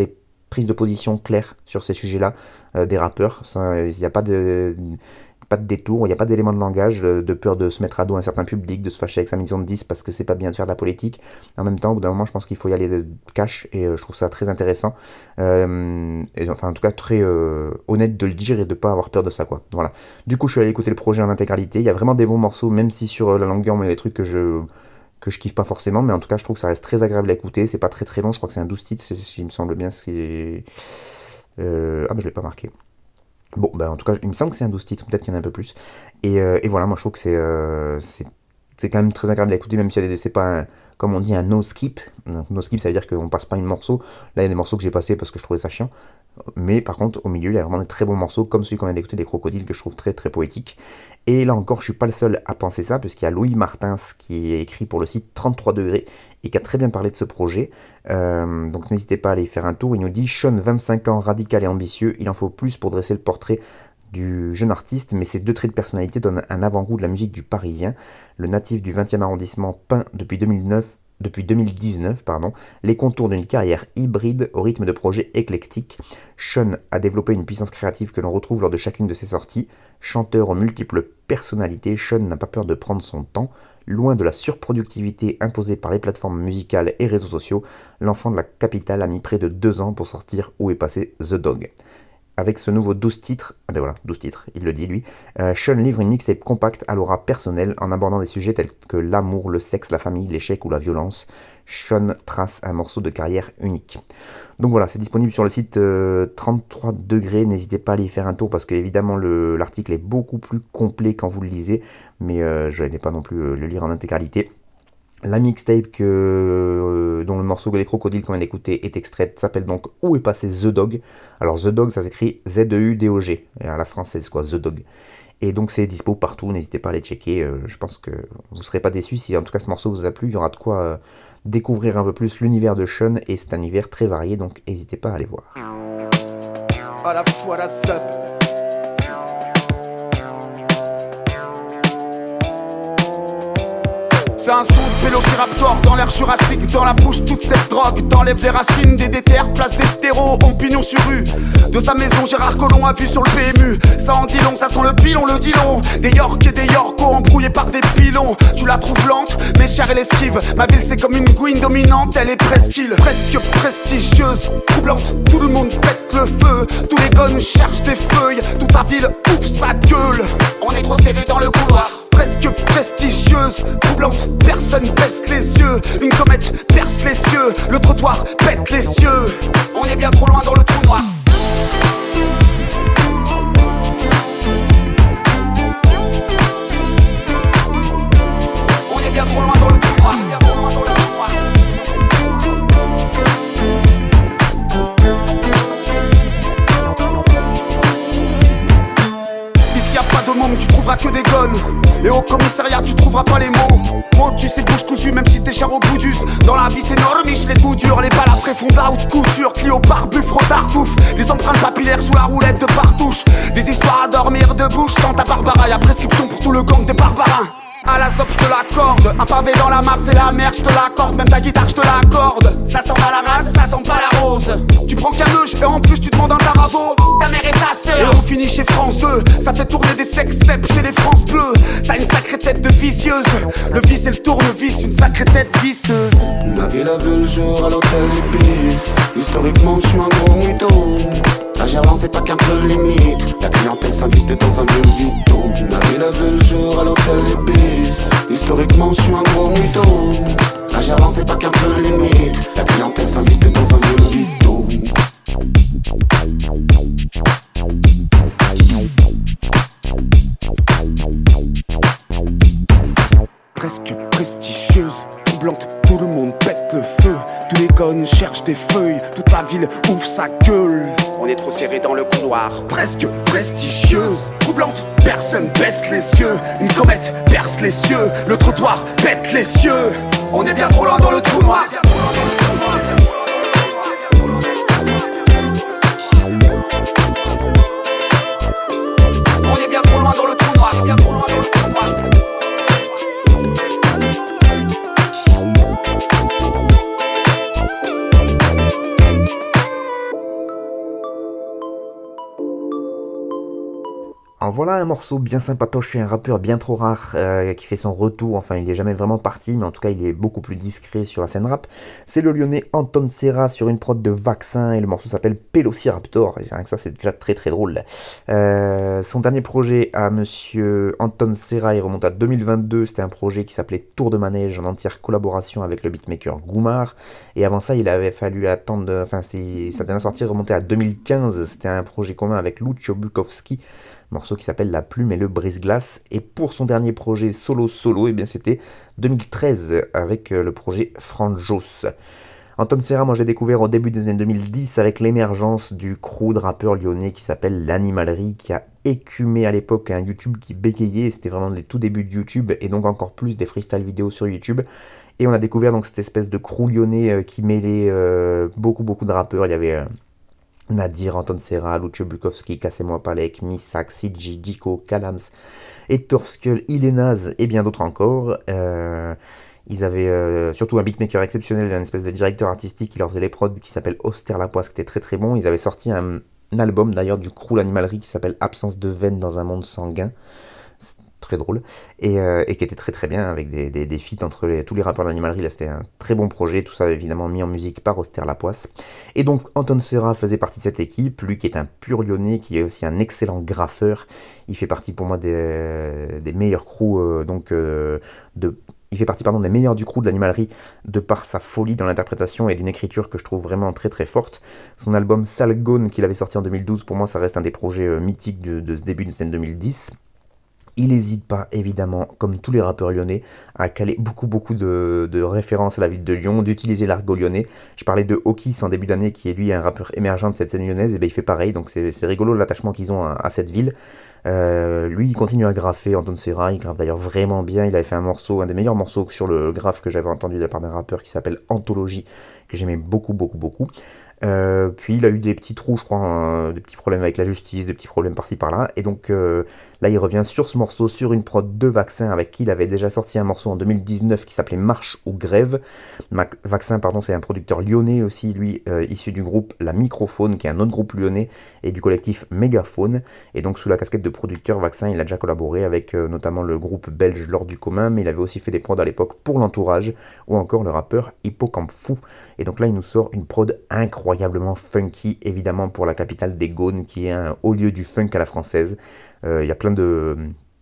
prise de position claire sur ces sujets-là euh, des rappeurs. Il n'y a pas de... pas de détour, il n'y a pas d'élément de langage, de peur de se mettre à dos un certain public, de se fâcher avec sa maison de disques parce que c'est pas bien de faire de la politique. En même temps, au bout d'un moment, je pense qu'il faut y aller de cash et euh, je trouve ça très intéressant. Euh, et, enfin, en tout cas, très euh, honnête de le dire et de pas avoir peur de ça, quoi. Voilà. Du coup, je suis allé écouter le projet en intégralité. Il y a vraiment des bons morceaux, même si sur la longueur, il y a des trucs que je que je kiffe pas forcément, mais en tout cas, je trouve que ça reste très agréable à écouter. C'est pas très très long, je crois que c'est un douze titres, il me semble bien. C'est... Euh... Ah, bah je l'ai pas marqué. Bon, bah en tout cas, il me semble que c'est un douze titres, peut-être qu'il y en a un peu plus. Et, euh, et voilà, moi je trouve que c'est, euh, c'est, c'est quand même très agréable à écouter, même si c'est pas, un, comme on dit, un no-skip. Un no-skip, ça veut dire qu'on passe pas une morceau. Là, il y a des morceaux que j'ai passés parce que je trouvais ça chiant. Mais par contre, au milieu, il y a vraiment des très bons morceaux, comme celui qu'on vient d'écouter, des Crocodiles, que je trouve très très poétique. Et là encore, je suis pas le seul à penser ça, puisqu'il y a Louis Martins qui est écrit pour le site trente-trois degrés et qui a très bien parlé de ce projet. Euh, donc n'hésitez pas à aller y faire un tour. Il nous dit « Sean, vingt-cinq ans, radical et ambitieux, il en faut plus pour dresser le portrait du jeune artiste, mais ces deux traits de personnalité donnent un avant-goût de la musique du Parisien. Le natif du vingtième arrondissement peint depuis deux mille neuf Depuis deux mille dix-neuf, pardon, les contours d'une carrière hybride au rythme de projets éclectiques. Sean a développé une puissance créative que l'on retrouve lors de chacune de ses sorties. Chanteur aux multiples personnalités, Sean n'a pas peur de prendre son temps. Loin de la surproductivité imposée par les plateformes musicales et réseaux sociaux, l'enfant de la capitale a mis près de deux ans pour sortir Où est passé The Dog. Avec ce nouveau douze titres, ah ben voilà, douze titres, il le dit lui, euh, Sean livre une mixtape compacte à l'aura personnelle en abordant des sujets tels que l'amour, le sexe, la famille, l'échec ou la violence. Sean trace un morceau de carrière unique. Donc voilà, c'est disponible sur le site euh, trente-trois degrés, n'hésitez pas à aller y faire un tour parce que évidemment le, l'article est beaucoup plus complet quand vous le lisez, mais euh, je n'allais pas non plus euh, le lire en intégralité. La mixtape que, euh, dont le morceau Les Crocodiles qu'on vient d'écouter est extraite s'appelle donc Où est passé The Dog. Alors The Dog ça s'écrit Z E U D O G, et à la française quoi, The Dog. Et donc c'est dispo partout, n'hésitez pas à aller checker, euh, je pense que vous ne serez pas déçus si en tout cas ce morceau vous a plu, il y aura de quoi euh, découvrir un peu plus l'univers de Sean et c'est un univers très varié donc n'hésitez pas à aller voir. À la fois la sub. C'est un son de vélociraptor dans l'air jurassique. Dans la bouche toute cette drogue t'enlève les racines des déterres, place des terreaux en pignon sur rue. De sa maison Gérard Collomb a vu sur le P M U. Ça en dit long, ça sent le pilon, le dit long. Des York et des Yorkos embrouillés par des pilons. Tu la trouves lente, mais chère elle esquive. Ma ville c'est comme une gouine dominante, elle est presqu'île. Presque prestigieuse, troublante, tout le monde pète le feu. Tous les gars nous cherchent des feuilles, toute ta ville ouvre sa gueule. On est trop serré dans le couloir. Presque prestigieuse, troublante, personne baisse les yeux. Une comète perce les cieux, le trottoir pète les cieux. On est bien trop loin dans le trou noir. On est bien trop loin dans le trou noir. Ici y a pas de môme, tu trouveras que des gonnes. Et au commissariat tu trouveras pas les mots. Mots tu sais bouche cousue même si t'es cher au bout d'us. Dans la vie c'est normiche les coups durs. Les balafres font de la haute couture. Clio barbu front tartouffe. Des empreintes papillaires sous la roulette de partouche. Des histoires à dormir de bouche. Santa Barbara, y'a prescription pour tout le gang des barbarins. À la zop je te l'accorde. Un pavé dans la mare c'est la merde, je te l'accorde. Même ta guitare je te l'accorde. Ça sent pas la race, ça sent pas la rose. Tu prends qu'un meuge et en plus tu demandes un taravo. Ta mère et ta sœur. Et on finit chez France deux. Ça fait tourner des sextapes chez les France Bleues. T'as une sacrée tête de vicieuse. Le vice et le tournevis, une sacrée tête visseuse. Ma ville a vu le jour à l'hôtel Ibis. Historiquement je suis un gros mytho. La Gerland c'est pas qu'un peu limite. La clientèle s'invite dans un vieux vito. Ma ville a vu le jour à l'hôtel Ibis. Historiquement je suis un gros mytho. La Gerland c'est pas qu'un peu limite. La clientèle s'invite dans un vieux vito. Presque prestigieuse, troublante, tout le monde pète le feu. Tous les connes cherchent des feuilles, toute la ville ouvre sa gueule. On est trop serré dans le couloir. Presque prestigieuse, troublante, personne baisse les yeux. Une comète perce les cieux, le trottoir pète les cieux. On est bien trop loin dans le trou noir. On est bien trop loin dans le trou noir. Bien trop loin dans le trou noir. En voilà un morceau bien sympatoche et un rappeur bien trop rare euh, qui fait son retour, enfin il est jamais vraiment parti, mais en tout cas il est beaucoup plus discret sur la scène rap. C'est le lyonnais Anton Serra sur une prod de Vaccin et le morceau s'appelle Pélociraptor, et c'est rien que ça c'est déjà très très drôle. Euh, son dernier projet à monsieur Anton Serra, il remonte à deux mille vingt-deux, c'était un projet qui s'appelait Tour de Manège en entière collaboration avec le beatmaker Goumar, et avant ça il avait fallu attendre, enfin c'est, sa dernière sortie remontait à deux mille quinze, c'était un projet commun avec Lucio Bukowski, morceau qui s'appelle La Plume et le Brise-Glace, et pour son dernier projet solo solo, et eh bien c'était deux mille treize avec le projet Franjos. Anton Serra, moi j'ai découvert au début des années deux mille dix avec l'émergence du crew de rappeurs lyonnais qui s'appelle l'Animalerie, qui a écumé à l'époque un YouTube qui bégayait, c'était vraiment les tout débuts de YouTube, et donc encore plus des freestyle vidéo sur YouTube. Et on a découvert donc cette espèce de crew lyonnais euh, qui mêlait euh, beaucoup beaucoup de rappeurs. Il y avait euh, Nadir, Anton Serra, Lucio Bukowski, Cassez-moi Palek, Missak, Sidji, Diko, Kalams, Hector Skull, Ilénaz et bien d'autres encore. Euh, ils avaient euh, surtout un beatmaker exceptionnel, un espèce de directeur artistique qui leur faisait les prods qui s'appelle Auster Lapoisse, qui était très très bon. Ils avaient sorti un, un album d'ailleurs du crew l'Animalerie qui s'appelle Absence de veine dans un monde sanguin. Très drôle, et, euh, et qui était très très bien avec des, des, des feats entre les, tous les rappeurs de l'Animalerie. Là c'était un très bon projet, tout ça évidemment mis en musique par Auster Lapoisse. Et donc Anton Serra faisait partie de cette équipe, lui qui est un pur lyonnais, qui est aussi un excellent graffeur. Il fait partie pour moi des, des meilleurs crews, euh, donc euh, de... Il fait partie pardon, des meilleurs du crew de l'Animalerie de par sa folie dans l'interprétation et d'une écriture que je trouve vraiment très très forte. Son album Salgone qu'il avait sorti en deux mille douze, pour moi ça reste un des projets euh, mythiques de, de ce début des années deux mille dix. Il n'hésite pas, évidemment, comme tous les rappeurs lyonnais, à caler beaucoup beaucoup de, de références à la ville de Lyon, d'utiliser l'argot lyonnais. Je parlais de Okis en début d'année, qui est lui un rappeur émergent de cette scène lyonnaise, et bien il fait pareil, donc c'est, c'est rigolo l'attachement qu'ils ont à, à cette ville. Euh, lui, il continue à graffer, Anton Serra, il graffe d'ailleurs vraiment bien. Il avait fait un morceau, un des meilleurs morceaux sur le graphe que j'avais entendu de la part d'un rappeur qui s'appelle Anthologie, que j'aimais beaucoup, beaucoup, beaucoup. Euh, puis il a eu des petits trous, je crois, hein, des petits problèmes avec la justice, des petits problèmes par-ci par-là, et donc euh, là il revient sur ce morceau, sur une prod de Vaccin, avec qui il avait déjà sorti un morceau en deux mille dix-neuf qui s'appelait Marche ou Grève. Mac- Vaccin, pardon, c'est un producteur lyonnais aussi, lui, euh, issu du groupe La Microphone, qui est un autre groupe lyonnais, et du collectif Mégaphone, et donc sous la casquette de producteur, Vaccin, il a déjà collaboré avec euh, notamment le groupe belge L'Or du Commun, mais il avait aussi fait des prods à l'époque pour l'Entourage, ou encore le rappeur Hippocampe Fou, et donc là il nous sort une prod incroyable, incroyablement funky, évidemment pour la capitale des Gaunes, qui est un haut lieu du funk à la française. Il euh, y a plein de,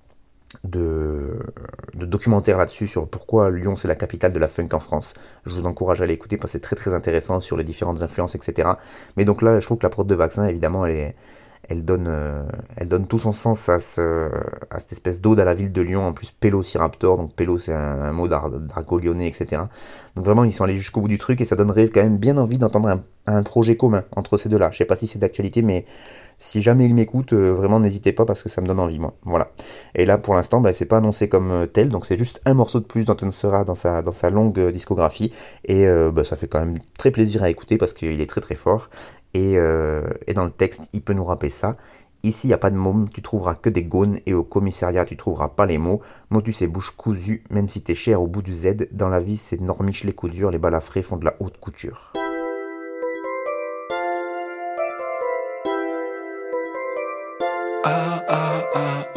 de, de documentaires là-dessus sur pourquoi Lyon c'est la capitale de la funk en France. Je vous encourage à l'écouter parce que c'est très très intéressant sur les différentes influences, et cetera. Mais donc là, je trouve que la prod de Vaccin, évidemment, elle est... Elle donne, euh, elle donne tout son sens à, ce, à cette espèce d'ode à la ville de Lyon. En plus, Pélociraptor, donc Pélo c'est un, un mot d'argot lyonnais, et cetera. Donc vraiment, ils sont allés jusqu'au bout du truc et ça donnerait quand même bien envie d'entendre un, un projet commun entre ces deux-là. Je sais pas si c'est d'actualité, mais si jamais ils m'écoutent, euh, vraiment n'hésitez pas parce que ça me donne envie, moi. Voilà. Et là, pour l'instant, bah, c'est pas annoncé comme tel, donc c'est juste un morceau de plus d'Anton Serra dans sa, dans sa longue euh, discographie. Et euh, bah, ça fait quand même très plaisir à écouter parce qu'il est très très fort. Et, euh, et dans le texte, il peut nous rappeler ça. Ici, il n'y a pas de môme, tu trouveras que des gaunes, et au commissariat, tu trouveras pas les mots. Motus et bouche cousue, même si t'es cher au bout du Z. Dans la vie, c'est normiche les coups durs, les balafrés font de la haute couture. Ah, ah, ah, ah.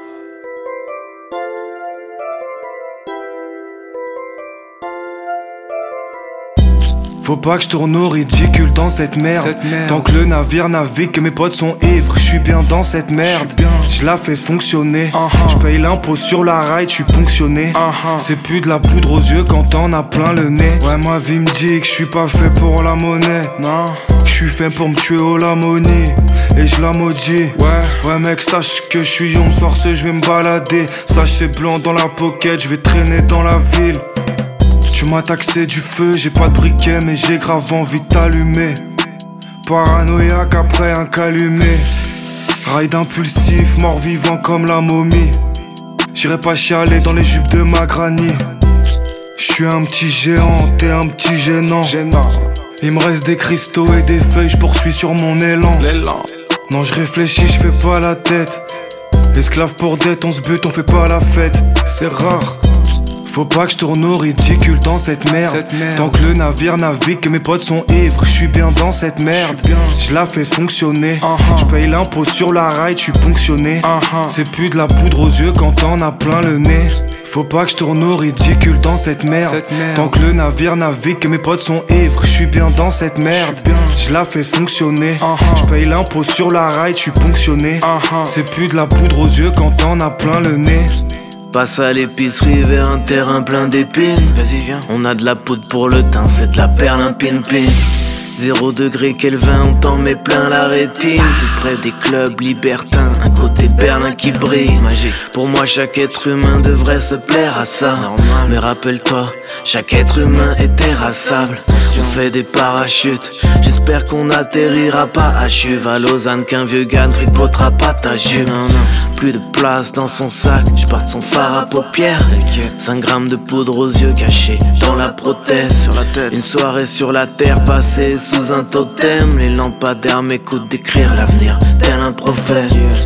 Faut pas que je tourne au ridicule dans cette merde. cette merde Tant que le navire navigue, que mes potes sont ivres, je suis bien dans cette merde. Je la fais fonctionner, uh-huh. Je paye l'impôt sur la ride, je suis ponctionné, uh-huh. C'est plus de la poudre aux yeux quand t'en as plein le nez. Ouais, ma vie me dit que je suis pas fait pour la monnaie. Non, je suis fait pour me tuer au lamonie. Et je la maudis. Ouais, ouais mec, sache que je suis on soir ce je vais me balader. Sache c'est blanc dans la pocket, je vais traîner dans la ville. Tu m'as taxé du feu, j'ai pas de briquet mais j'ai grave envie de t'allumer. Paranoïaque après un calumet. Ride impulsif, mort vivant comme la momie. J'irai pas chialer dans les jupes de ma granny. J'suis un petit géant, t'es un petit gênant. Il me reste des cristaux et des feuilles, j'poursuis sur mon élan. Non je réfléchis, j'fais pas la tête. Esclave pour dette, on se bute, on fait pas la fête. C'est rare. Faut pas que je tourne au ridicule dans cette merde. cette merde Tant que le navire navigue, que mes potes sont ivres, je suis bien dans cette merde. Je la fais fonctionner, uh-huh. Je paye l'impôt sur la ride, je suis ponctionné, uh-huh. C'est plus de la poudre aux yeux quand t'en as plein le nez. Faut pas que je tourne au ridicule dans cette merde. cette merde Tant que le navire navigue, que mes potes sont ivres, je suis bien dans cette merde. Je la fais fonctionner, uh-huh. Je paye l'impôt sur la ride, je suis ponctionné, uh-huh. C'est plus de la poudre aux yeux quand t'en as plein le nez. Passe à l'épicerie vers un terrain plein d'épines. Vas-y viens. On a de la poudre pour le teint, c'est de la perle, un pin-pin. Zéro degré Kelvin, on t'en met plein la rétine. Tout près des clubs libertins, un côté Berlin qui brille. Magique. Pour moi chaque être humain devrait se plaire à ça. Normal. Mais rappelle-toi, chaque être humain est terrassable. On fait des parachutes, j'espère qu'on atterrira pas à Chuve à Lausanne, qu'un vieux gars ne tripotera pas ta jupe. Non, non. Plus de place dans son sac, je pars de son phare à paupières. cinq grammes de poudre aux yeux cachés dans la prothèse. Sur la tête. Une soirée sur la terre passée sous un totem. Les lampadaires m'écoutent décrire l'avenir tel un prophète. Yeah.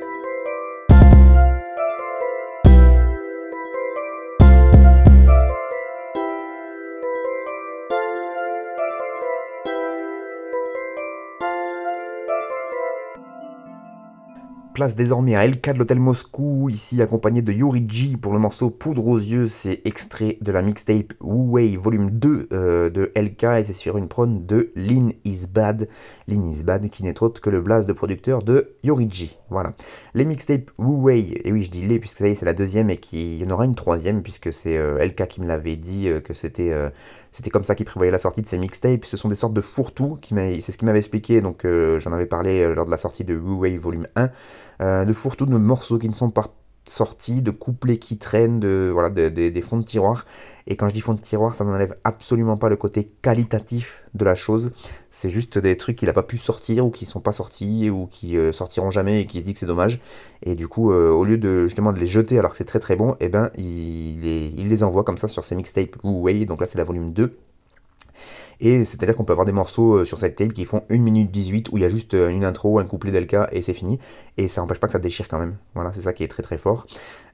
Place désormais à L K de l'Hôtel Moscou, ici accompagné de Yuri G pour le morceau Poudre aux yeux. C'est extrait de la mixtape Wu Wei volume deux euh, de L K et c'est sur une prod de Lean Is Bad. Lean Is Bad qui n'est autre que le blaze de producteur de Yuri G. Voilà. Les mixtapes Wu Wei, et oui je dis les puisque ça y est c'est la deuxième et qu'il y en aura une troisième puisque c'est euh, L K qui me l'avait dit euh, que c'était... Euh, C'était comme ça qu'il prévoyait la sortie de ces mixtapes. Ce sont des sortes de fourre-tout, qui c'est ce qu'il m'avait expliqué, donc euh, j'en avais parlé euh, lors de la sortie de Wu Wei volume un, euh, de fourre-tout, de morceaux qui ne sont pas sortis, de couplets qui traînent, de, voilà, de, de, des fonds de tiroir. Et quand je dis fond de tiroir, ça n'enlève absolument pas le côté qualitatif de la chose. C'est juste des trucs qu'il n'a pas pu sortir ou qui ne sont pas sortis ou qui euh, sortiront jamais et qui se dit que c'est dommage. Et du coup, euh, au lieu de justement de les jeter alors que c'est très très bon, eh ben, il, les, il les envoie comme ça sur ses mixtapes Wu Wei. Donc là, c'est la volume deux. Et c'est-à-dire qu'on peut avoir des morceaux sur cette tape qui font une minute dix-huit où il y a juste une intro, un couplet d'L K et c'est fini. Et ça n'empêche pas que ça déchire quand même. Voilà, c'est ça qui est très très fort.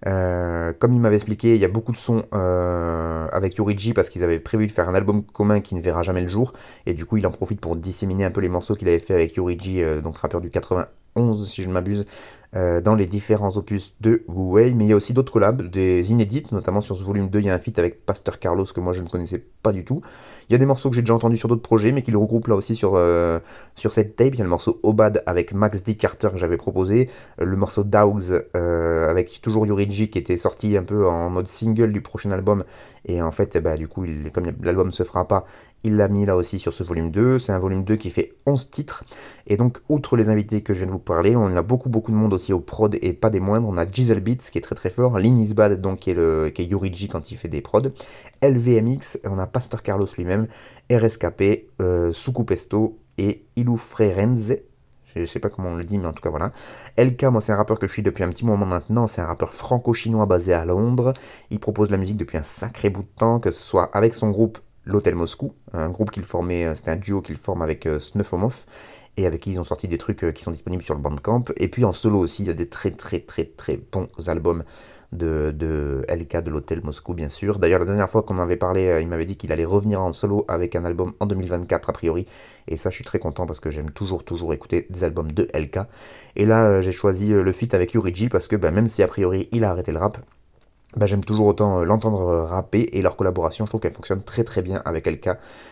Euh, comme il m'avait expliqué, il y a beaucoup de sons euh, avec Yuri G parce qu'ils avaient prévu de faire un album commun qui ne verra jamais le jour. Et du coup, il en profite pour disséminer un peu les morceaux qu'il avait fait avec Yuri G, euh, donc rappeur du quatre-vingt-onze si je ne m'abuse, euh, dans les différents opus de Wu Wei. Mais il y a aussi d'autres collabs, des inédites, notamment sur ce volume deux, il y a un feat avec Pasteur Carlos que moi je ne connaissais pas du tout. Il y a des morceaux que j'ai déjà entendus sur d'autres projets, mais qui le regroupent là aussi sur, euh, sur cette tape. Il y a le morceau Obad avec Max D. Carter que j'avais proposé, le morceau Dogs euh, avec toujours Yuri G qui était sorti un peu en mode single du prochain album. Et en fait, bah, du coup, il, comme l'album ne se fera pas, il l'a mis là aussi sur ce volume deux. C'est un volume deux qui fait onze titres. Et donc, outre les invités que je viens de vous parler, on a beaucoup beaucoup de monde aussi au prod et pas des moindres. On a Jizzle Beats qui est très très fort, Lean Is Bad donc qui est, le, qui est Yuri G quand il fait des prods, L V M X, on a Pasteur Carlos lui-même, R S K P, euh, Suku Pesto et Ilou Frerenze. Je sais pas comment on le dit, mais en tout cas voilà. L K, moi c'est un rappeur que je suis depuis un petit moment maintenant, c'est un rappeur franco-chinois basé à Londres. Il propose de la musique depuis un sacré bout de temps, que ce soit avec son groupe L'Hôtel Moscou, un groupe qu'il formait, c'était un duo qu'il forme avec euh, Snuffomov, et avec qui ils ont sorti des trucs euh, qui sont disponibles sur le Bandcamp. Et puis en solo aussi, il y a des très très très très bons albums de, de L K de l'Hôtel Moscou bien sûr. D'ailleurs la dernière fois qu'on en avait parlé, euh, il m'avait dit qu'il allait revenir en solo avec un album en deux mille vingt-quatre a priori. Et ça je suis très content parce que j'aime toujours toujours écouter des albums de L K. Et là euh, j'ai choisi euh, le feat avec Yuri G parce que bah, même si a priori il a arrêté le rap, bah, j'aime toujours autant euh, l'entendre euh, rapper et leur collaboration, je trouve qu'elle fonctionne très très bien avec L K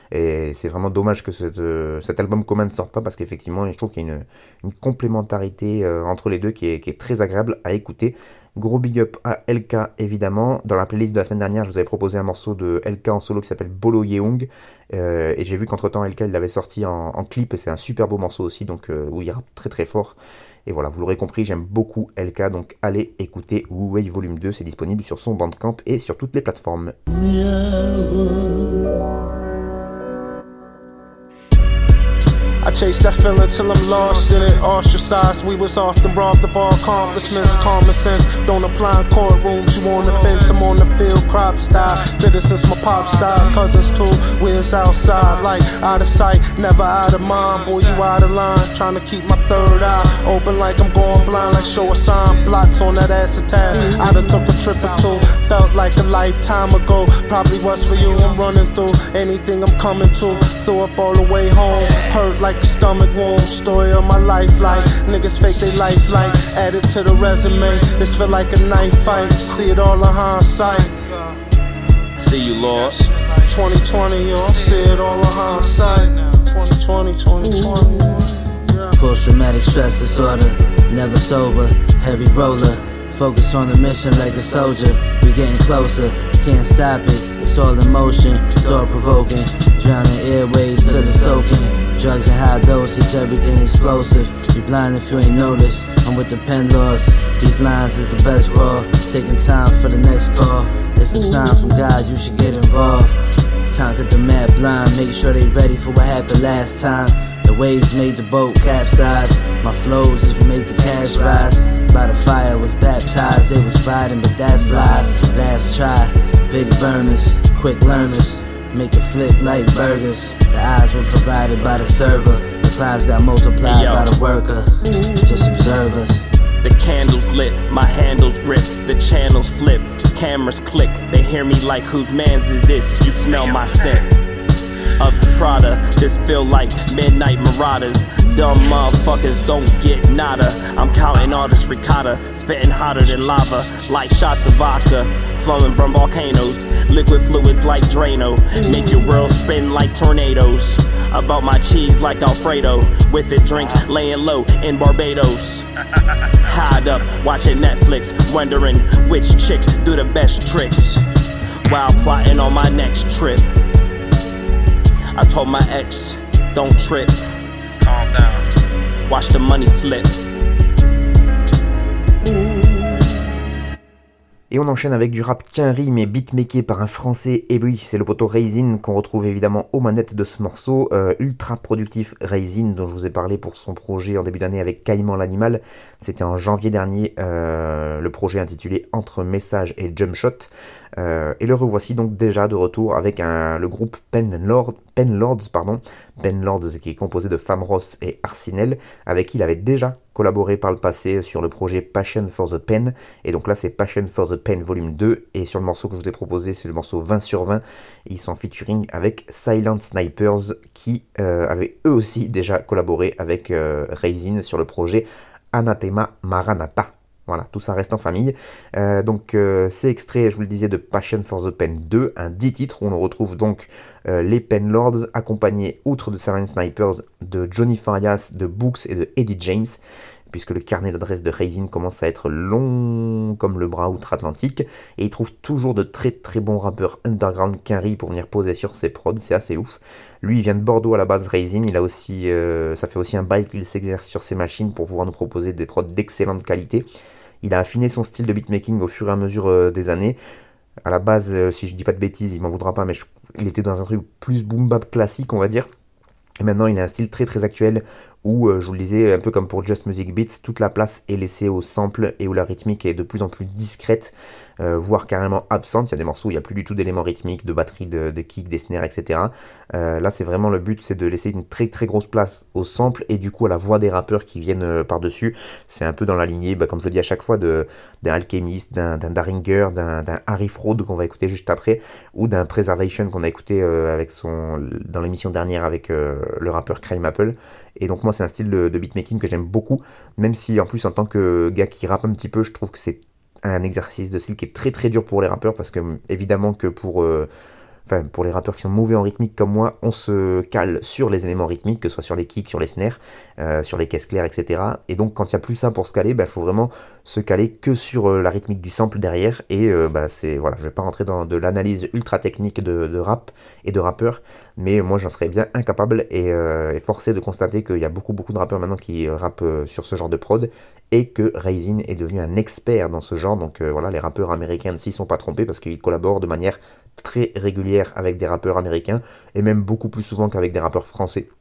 et c'est vraiment dommage que cette, euh, cet album commun ne sorte pas parce qu'effectivement je trouve qu'il y a une, une complémentarité euh, entre les deux qui est, qui est très agréable à écouter. Gros big up à L K évidemment. Dans la playlist de la semaine dernière je vous avais proposé un morceau de L K en solo qui s'appelle Bolo Yeong euh, et j'ai vu qu'entre temps L K il l'avait sorti en, en clip et c'est un super beau morceau aussi donc euh, où il rappe très très fort. Et voilà, vous l'aurez compris, j'aime beaucoup L K, donc allez écouter Wu Wei volume deux, c'est disponible sur son Bandcamp et sur toutes les plateformes. I chased that feeling till I'm lost in it, ostracized. We was often robbed of our accomplishments. Common sense don't apply in courtrooms. You on the fence, I'm on the field, crop style. Did it since my pop style. Cousins too, wheels outside, like out of sight, never out of mind. Boy, you out of line, trying to keep my third eye open like I'm going blind. Like show a sign, blots on that acetate. I done took a trip or two, felt like a lifetime ago. Probably was for you, I'm running through anything I'm coming to. Threw up all the way home, hurt like a stomach wound. Story of my life, like niggas fake they lifeline. Added to the resume, this feel like a knife fight. See it all in hindsight. See you, Lord. twenty twenty, yo, see it all in hindsight. twenty twenty, twenty twenty. Post-traumatic stress disorder, never sober, heavy roller. Focus on the mission like a soldier. We getting closer, can't stop it. It's all in motion, thought-provoking. Drowning airwaves till it's soaking. Drugs and high dosage, everything explosive. You blind if you ain't noticed. I'm with the pen laws. These lines is the best raw. Taking time for the next call. It's a sign from God, you should get involved. Conquer the mad blind, make sure they ready for what happened last time. The waves made the boat capsize. My flows is what made the cash rise. By the fire was baptized, they was fighting, but that's lies. Last try, big burners, quick learners. Make it flip like burgers. The eyes were provided by the server. The prize got multiplied hey, by the worker. Just observe us. The candles lit, my handles grip, the channels flip, cameras click. They hear me like whose mans is this? You smell my scent. Of the Prada, this feel like midnight marauders. Dumb motherfuckers don't get nada. I'm counting all this ricotta, spitting hotter than lava, like shots of vodka, flowing from volcanoes. Liquid fluids like Drano, make your world spin like tornadoes. About my cheese like Alfredo, with the drink laying low in Barbados. Hide up, watching Netflix, wondering which chick do the best tricks, while plotting on my next trip. I told my ex, don't trip, calm down, watch the money flip. Et on enchaîne avec du rap qu'un rythme et beatmaké par un français. Et oui, c'est le poteau Raisin qu'on retrouve évidemment aux manettes de ce morceau. Euh, ultra productif Raisin, dont je vous ai parlé pour son projet en début d'année avec Caïman l'animal. C'était en janvier dernier, euh, le projet intitulé Entre Messages et Jump Shot. Euh, et le revoici donc déjà de retour avec un, le groupe Penlords, Penlords, pardon, Penlords qui est composé de Famros et Arsenal, avec qui il avait déjà collaboré par le passé sur le projet Passion for the Pen, et donc là c'est Passion for the Pen volume deux, et sur le morceau que je vous ai proposé c'est le morceau vingt sur vingt, ils sont en featuring avec Silent Snipers qui euh, avaient eux aussi déjà collaboré avec euh, Raisin sur le projet Anathema Maranatha. Voilà, tout ça reste en famille. Euh, donc euh, c'est extrait, je vous le disais, de Passion for the Pen deux, un dix titres où on retrouve donc euh, les Penlords accompagnés, outre de Silent Snipers, de Johnny Farias, de Books et de Eddie James, puisque le carnet d'adresses de Raisin commence à être long comme le bras outre-Atlantique, et il trouve toujours de très très bons rappeurs underground quinri pour venir poser sur ses prods, c'est assez ouf. Lui il vient de Bordeaux à la base, Raisin, il a aussi, euh, ça fait aussi un bail qu'il s'exerce sur ses machines pour pouvoir nous proposer des prods d'excellente qualité. Il a affiné son style de beatmaking au fur et à mesure euh, des années. À la base, euh, si je dis pas de bêtises, il m'en voudra pas, mais je, il était dans un truc plus boom bap classique, on va dire. Et maintenant, il a un style très très actuel où, euh, je vous le disais, un peu comme pour Just Music Beats, toute la place est laissée au sample et où la rythmique est de plus en plus discrète, euh, voire carrément absente. Il y a des morceaux où il n'y a plus du tout d'éléments rythmiques, de batterie, de, de kick, des snares, et cetera. Euh, là, c'est vraiment le but, c'est de laisser une très très grosse place au sample et du coup à la voix des rappeurs qui viennent euh, par-dessus. C'est un peu dans la lignée, bah, comme je le dis à chaque fois, de, d'un Alchemist, d'un, d'un Daringer, d'un, d'un Harry Fraud qu'on va écouter juste après, ou d'un Preservation qu'on a écouté euh, avec son, dans l'émission dernière avec euh, le rappeur Crime Apple. Et donc moi c'est un style de, de beatmaking que j'aime beaucoup, même si en plus en tant que gars qui rappe un petit peu, je trouve que c'est un exercice de style qui est très très dur pour les rappeurs, parce que évidemment que pour... Euh, Enfin, pour les rappeurs qui sont mauvais en rythmique comme moi, on se cale sur les éléments rythmiques, que ce soit sur les kicks, sur les snares, euh, sur les caisses claires, et cetera. Et donc, quand il n'y a plus ça pour se caler, il bah, faut vraiment se caler que sur euh, la rythmique du sample derrière. Et euh, bah, c'est, voilà, je ne vais pas rentrer dans de l'analyse ultra technique de, de rap et de rappeurs, mais moi j'en serais bien incapable et, euh, et forcé de constater qu'il y a beaucoup beaucoup de rappeurs maintenant qui rappent euh, sur ce genre de prod, et que Raisin est devenu un expert dans ce genre. Donc euh, voilà, les rappeurs américains ne s'y sont pas trompés, parce qu'ils collaborent de manière très régulière avec des rappeurs américains, et même beaucoup plus souvent qu'avec des rappeurs français.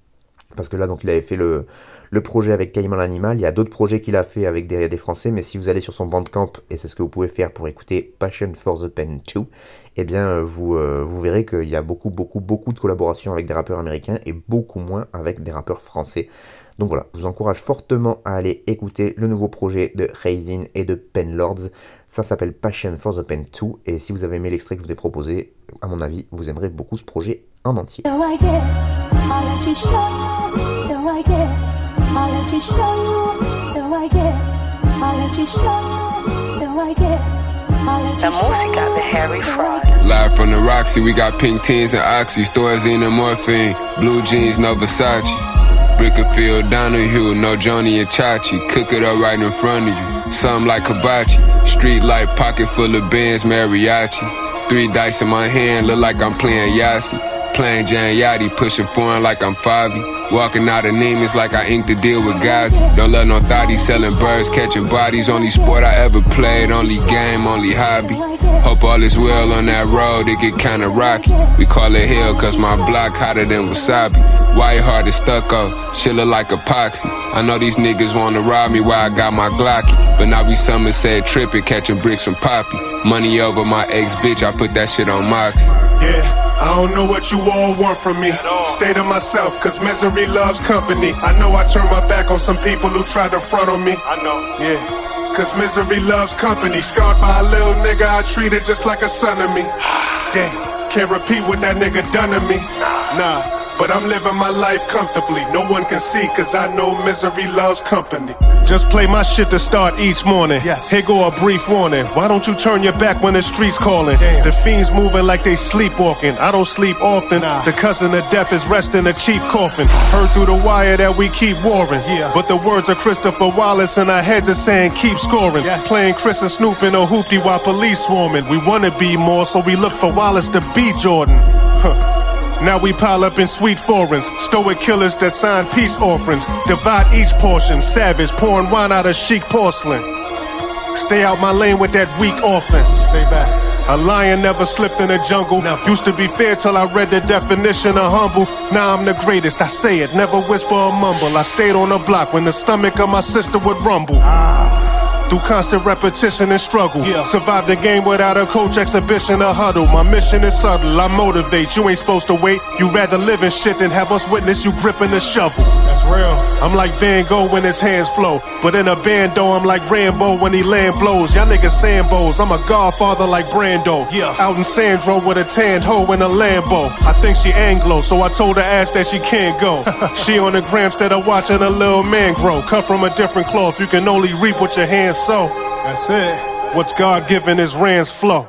Parce que là, donc, il avait fait le, le projet avec Caïman l'Animal. Il y a d'autres projets qu'il a fait avec des, des Français, mais si vous allez sur son Bandcamp, et c'est ce que vous pouvez faire pour écouter Passion for the Pen deux, eh bien, vous, euh, vous verrez qu'il y a beaucoup, beaucoup, beaucoup de collaborations avec des rappeurs américains et beaucoup moins avec des rappeurs français. Donc voilà, je vous encourage fortement à aller écouter le nouveau projet de Raisin et de Penlords. Ça s'appelle Passion for the Pen deux, et si vous avez aimé l'extrait que je vous ai proposé, à mon avis, vous aimerez beaucoup ce projet en entier. So I guess I'll let you show you. So I guess I'll let you show you. So I guess I'll let you show you. So I guess I'll let you show you. La música de Harry Fraud. Live from the Roxy, we got pink tins and oxy, Thorazine and morphine, blue jeans, no Versace. Brick a field down the hill, no Johnny and Chachi. Cook it up right in front of you, something like hibachi. Street light, pocket full of bands, mariachi. Three dice in my hand, look like I'm playing Yahtzee. Playing Jan Yachty, pushing foreign like I'm Favi. Walking out of Neiman's like I inked a deal with Gazi. Don't let no thotties selling birds, catching bodies. Only sport I ever played, only game, only hobby. Hope all is well on that road, it get kinda rocky. We call it hell cause my block hotter than wasabi. White heart is stucco, shit look like epoxy. I know these niggas wanna rob me while I got my Glocky. But now we some said trippin', catching bricks from Poppy. Money over my ex-bitch, I put that shit on Mox. Yeah. I don't know what you all want from me. Stay to myself, cause misery loves company. I know I turned my back on some people who tried to front on me. I know, yeah. Cause misery loves company. Scarred by a little nigga, I treat it just like a son of me. Damn, can't repeat what that nigga done to me. Nah. But I'm living my life comfortably. No one can see, cause I know misery loves company. Just play my shit to start each morning. Yes. Here go a brief warning. Why don't you turn your back when the street's calling? Damn. The fiends moving like they sleepwalking. I don't sleep often. Nah. The cousin of death is resting a cheap coffin. Heard through the wire that we keep warring. Yeah. But the words of Christopher Wallace in our heads are saying keep scoring. Yes. Playing Chris and Snoop in a hoopty while police swarming. We wanna be more, so we look for Wallace to be Jordan. Huh. Now we pile up in sweet foreigns, stoic killers that sign peace offerings. Divide each portion, savage, pouring wine out of chic porcelain. Stay out my lane with that weak offense. Stay back. A lion never slipped in the jungle. Never. Used to be fair till I read the definition of humble. Now I'm the greatest, I say it, never whisper or mumble. I stayed on the block when the stomach of my sister would rumble. Ah. Through constant repetition and struggle. Yeah. Survived the game without a coach, exhibition, or huddle. My mission is subtle, I motivate. You ain't supposed to wait. You rather live in shit than have us witness you gripping a shovel. That's real. I'm like Van Gogh when his hands flow. But in a bando, I'm like Rambo when he land blows. Y'all niggas Sambos, I'm a godfather like Brando. Yeah. Out in Sandro with a tanned hoe in a Lambo. I think she Anglo, so I told her ass that she can't go. She on the gram instead of watching a little man grow. Cut from a different cloth, you can only reap what your hands sow. That's it. What's God given is Rand's flow.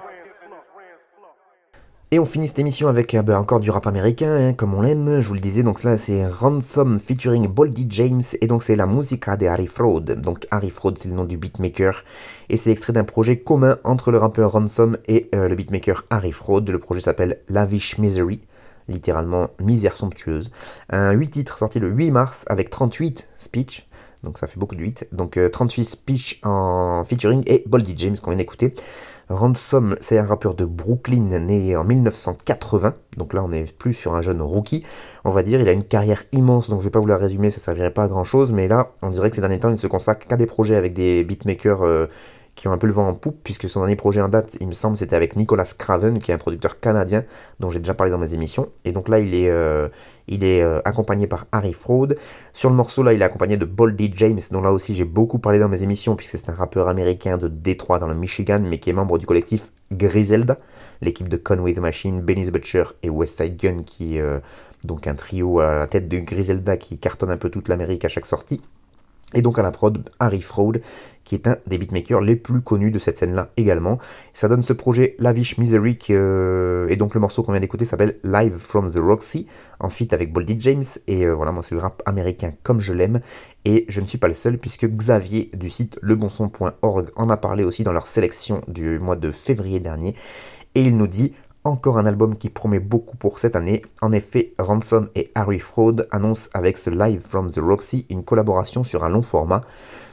Et on finit cette émission avec euh, bah, encore du rap américain, hein, comme on l'aime, je vous le disais. Donc là, c'est Ransom featuring Boldy James, et donc c'est la musica de Harry Fraud. Donc Harry Fraud, c'est le nom du beatmaker, et c'est extrait d'un projet commun entre le rappeur Ransom et euh, le beatmaker Harry Fraud. Le projet s'appelle Lavish Misery, littéralement misère somptueuse. Un huit titres sorti le huit mars avec trente-huit speech. Donc ça fait beaucoup de huit. Donc euh, trente-huit speech en featuring et Boldy James qu'on vient d'écouter. Ransom, c'est un rappeur de Brooklyn né en mille neuf cent quatre-vingts. Donc là on est plus sur un jeune rookie, on va dire. Il a une carrière immense, donc je vais pas vous la résumer, ça servirait pas à grand chose. Mais là on dirait que ces derniers temps il ne se consacre qu'à des projets avec des beatmakers euh, qui ont un peu le vent en poupe, puisque son dernier projet en date, il me semble, c'était avec Nicholas Craven, qui est un producteur canadien dont j'ai déjà parlé dans mes émissions. Et donc là, il est, euh, il est euh, accompagné par Harry Fraud. Sur le morceau, là, il est accompagné de Boldy James, dont là aussi j'ai beaucoup parlé dans mes émissions, puisque c'est un rappeur américain de Détroit dans le Michigan, mais qui est membre du collectif Griselda, l'équipe de Conway the Machine, Benny the Butcher et Westside Gun, qui est euh, donc un trio à la tête de Griselda qui cartonne un peu toute l'Amérique à chaque sortie. Et donc à la prod, Harry Fraud, qui est un des beatmakers les plus connus de cette scène-là également. Ça donne ce projet Lavish Misery, qui, euh, et donc le morceau qu'on vient d'écouter s'appelle Live from the Roxy, en feat avec Boldy James. Et euh, voilà, moi c'est le rap américain comme je l'aime. Et je ne suis pas le seul, puisque Xavier du site lebonson point org en a parlé aussi dans leur sélection du mois de février dernier. Et il nous dit... Encore un album qui promet beaucoup pour cette année. En effet, Ransom et Harry Fraud annoncent avec ce Live from the Roxy une collaboration sur un long format.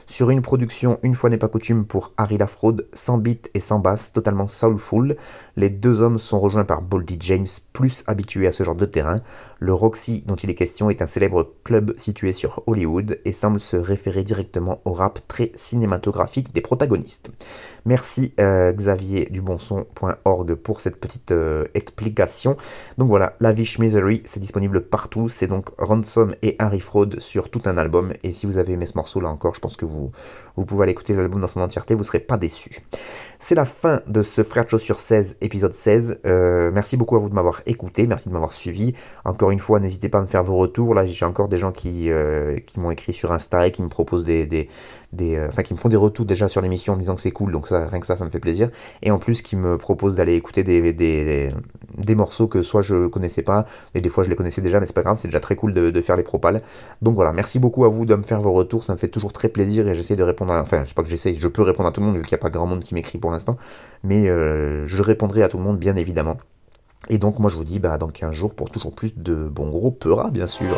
sur une production une fois n'est pas coutume pour Harry Lafraude, sans beat et sans basse, totalement soulful. Les deux hommes sont rejoints par Boldy James, plus habitué à ce genre de terrain. Le Roxy dont il est question est un célèbre club situé sur Hollywood et semble se référer directement au rap très cinématographique des protagonistes. Merci euh, Xavier du bon son point org pour cette petite euh, explication. Donc voilà, Lavish Misery, c'est disponible partout, c'est donc Ransom et Harry Fraud sur tout un album, et si vous avez aimé ce morceau là encore, je pense que vous, vous pouvez aller écouter l'album dans son entièreté, vous ne serez pas déçus. C'est la fin de ce Frères de Chaussures seize, épisode seize. Euh, merci beaucoup à vous de m'avoir écouté, merci de m'avoir suivi. Encore une fois, n'hésitez pas à me faire vos retours. Là, j'ai encore des gens qui, euh, qui m'ont écrit sur Insta et qui me proposent des, des, des, euh, enfin, qui me font des retours déjà sur l'émission en me disant que c'est cool. Donc ça, rien que ça, ça me fait plaisir. Et en plus, qui me proposent d'aller écouter des, des, des, des morceaux que soit je connaissais pas, et des fois je les connaissais déjà, mais c'est pas grave, c'est déjà très cool de, de faire les propals. Donc voilà, merci beaucoup à vous de me faire vos retours. Ça me fait toujours très plaisir et j'essaie de répondre à, enfin, je sais pas que j'essaie, je peux répondre à tout le monde vu qu'il n'y a pas grand monde qui m'écrit pour l'instant, mais euh, je répondrai à tout le monde bien évidemment. Et donc moi je vous dis bah, dans quinze jours pour toujours plus de bon gros Peura bien sûr.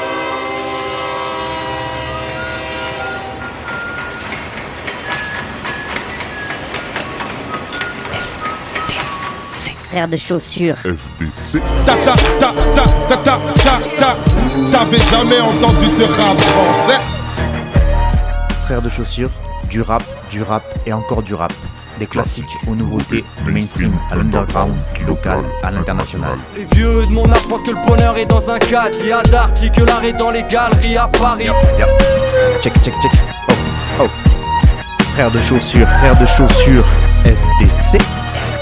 Frères de chaussures. F D C. Ta ta ta ta ta ta ta ta. T'avais jamais entendu de rap français. Frères de chaussures, du rap, du rap et encore du rap. Des classiques aux nouveautés, du mainstream à l'underground, du local à l'international. Les vieux de mon âge pensent que le bonheur est dans un cadre. Il y a d'Arty que l'art est dans les galeries à Paris. Yep, yep. Check, check, check. Oh, oh. Frères de chaussures, frères de chaussures, F D C.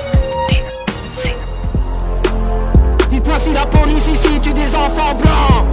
Dites-moi si la police ici tue des enfants blancs.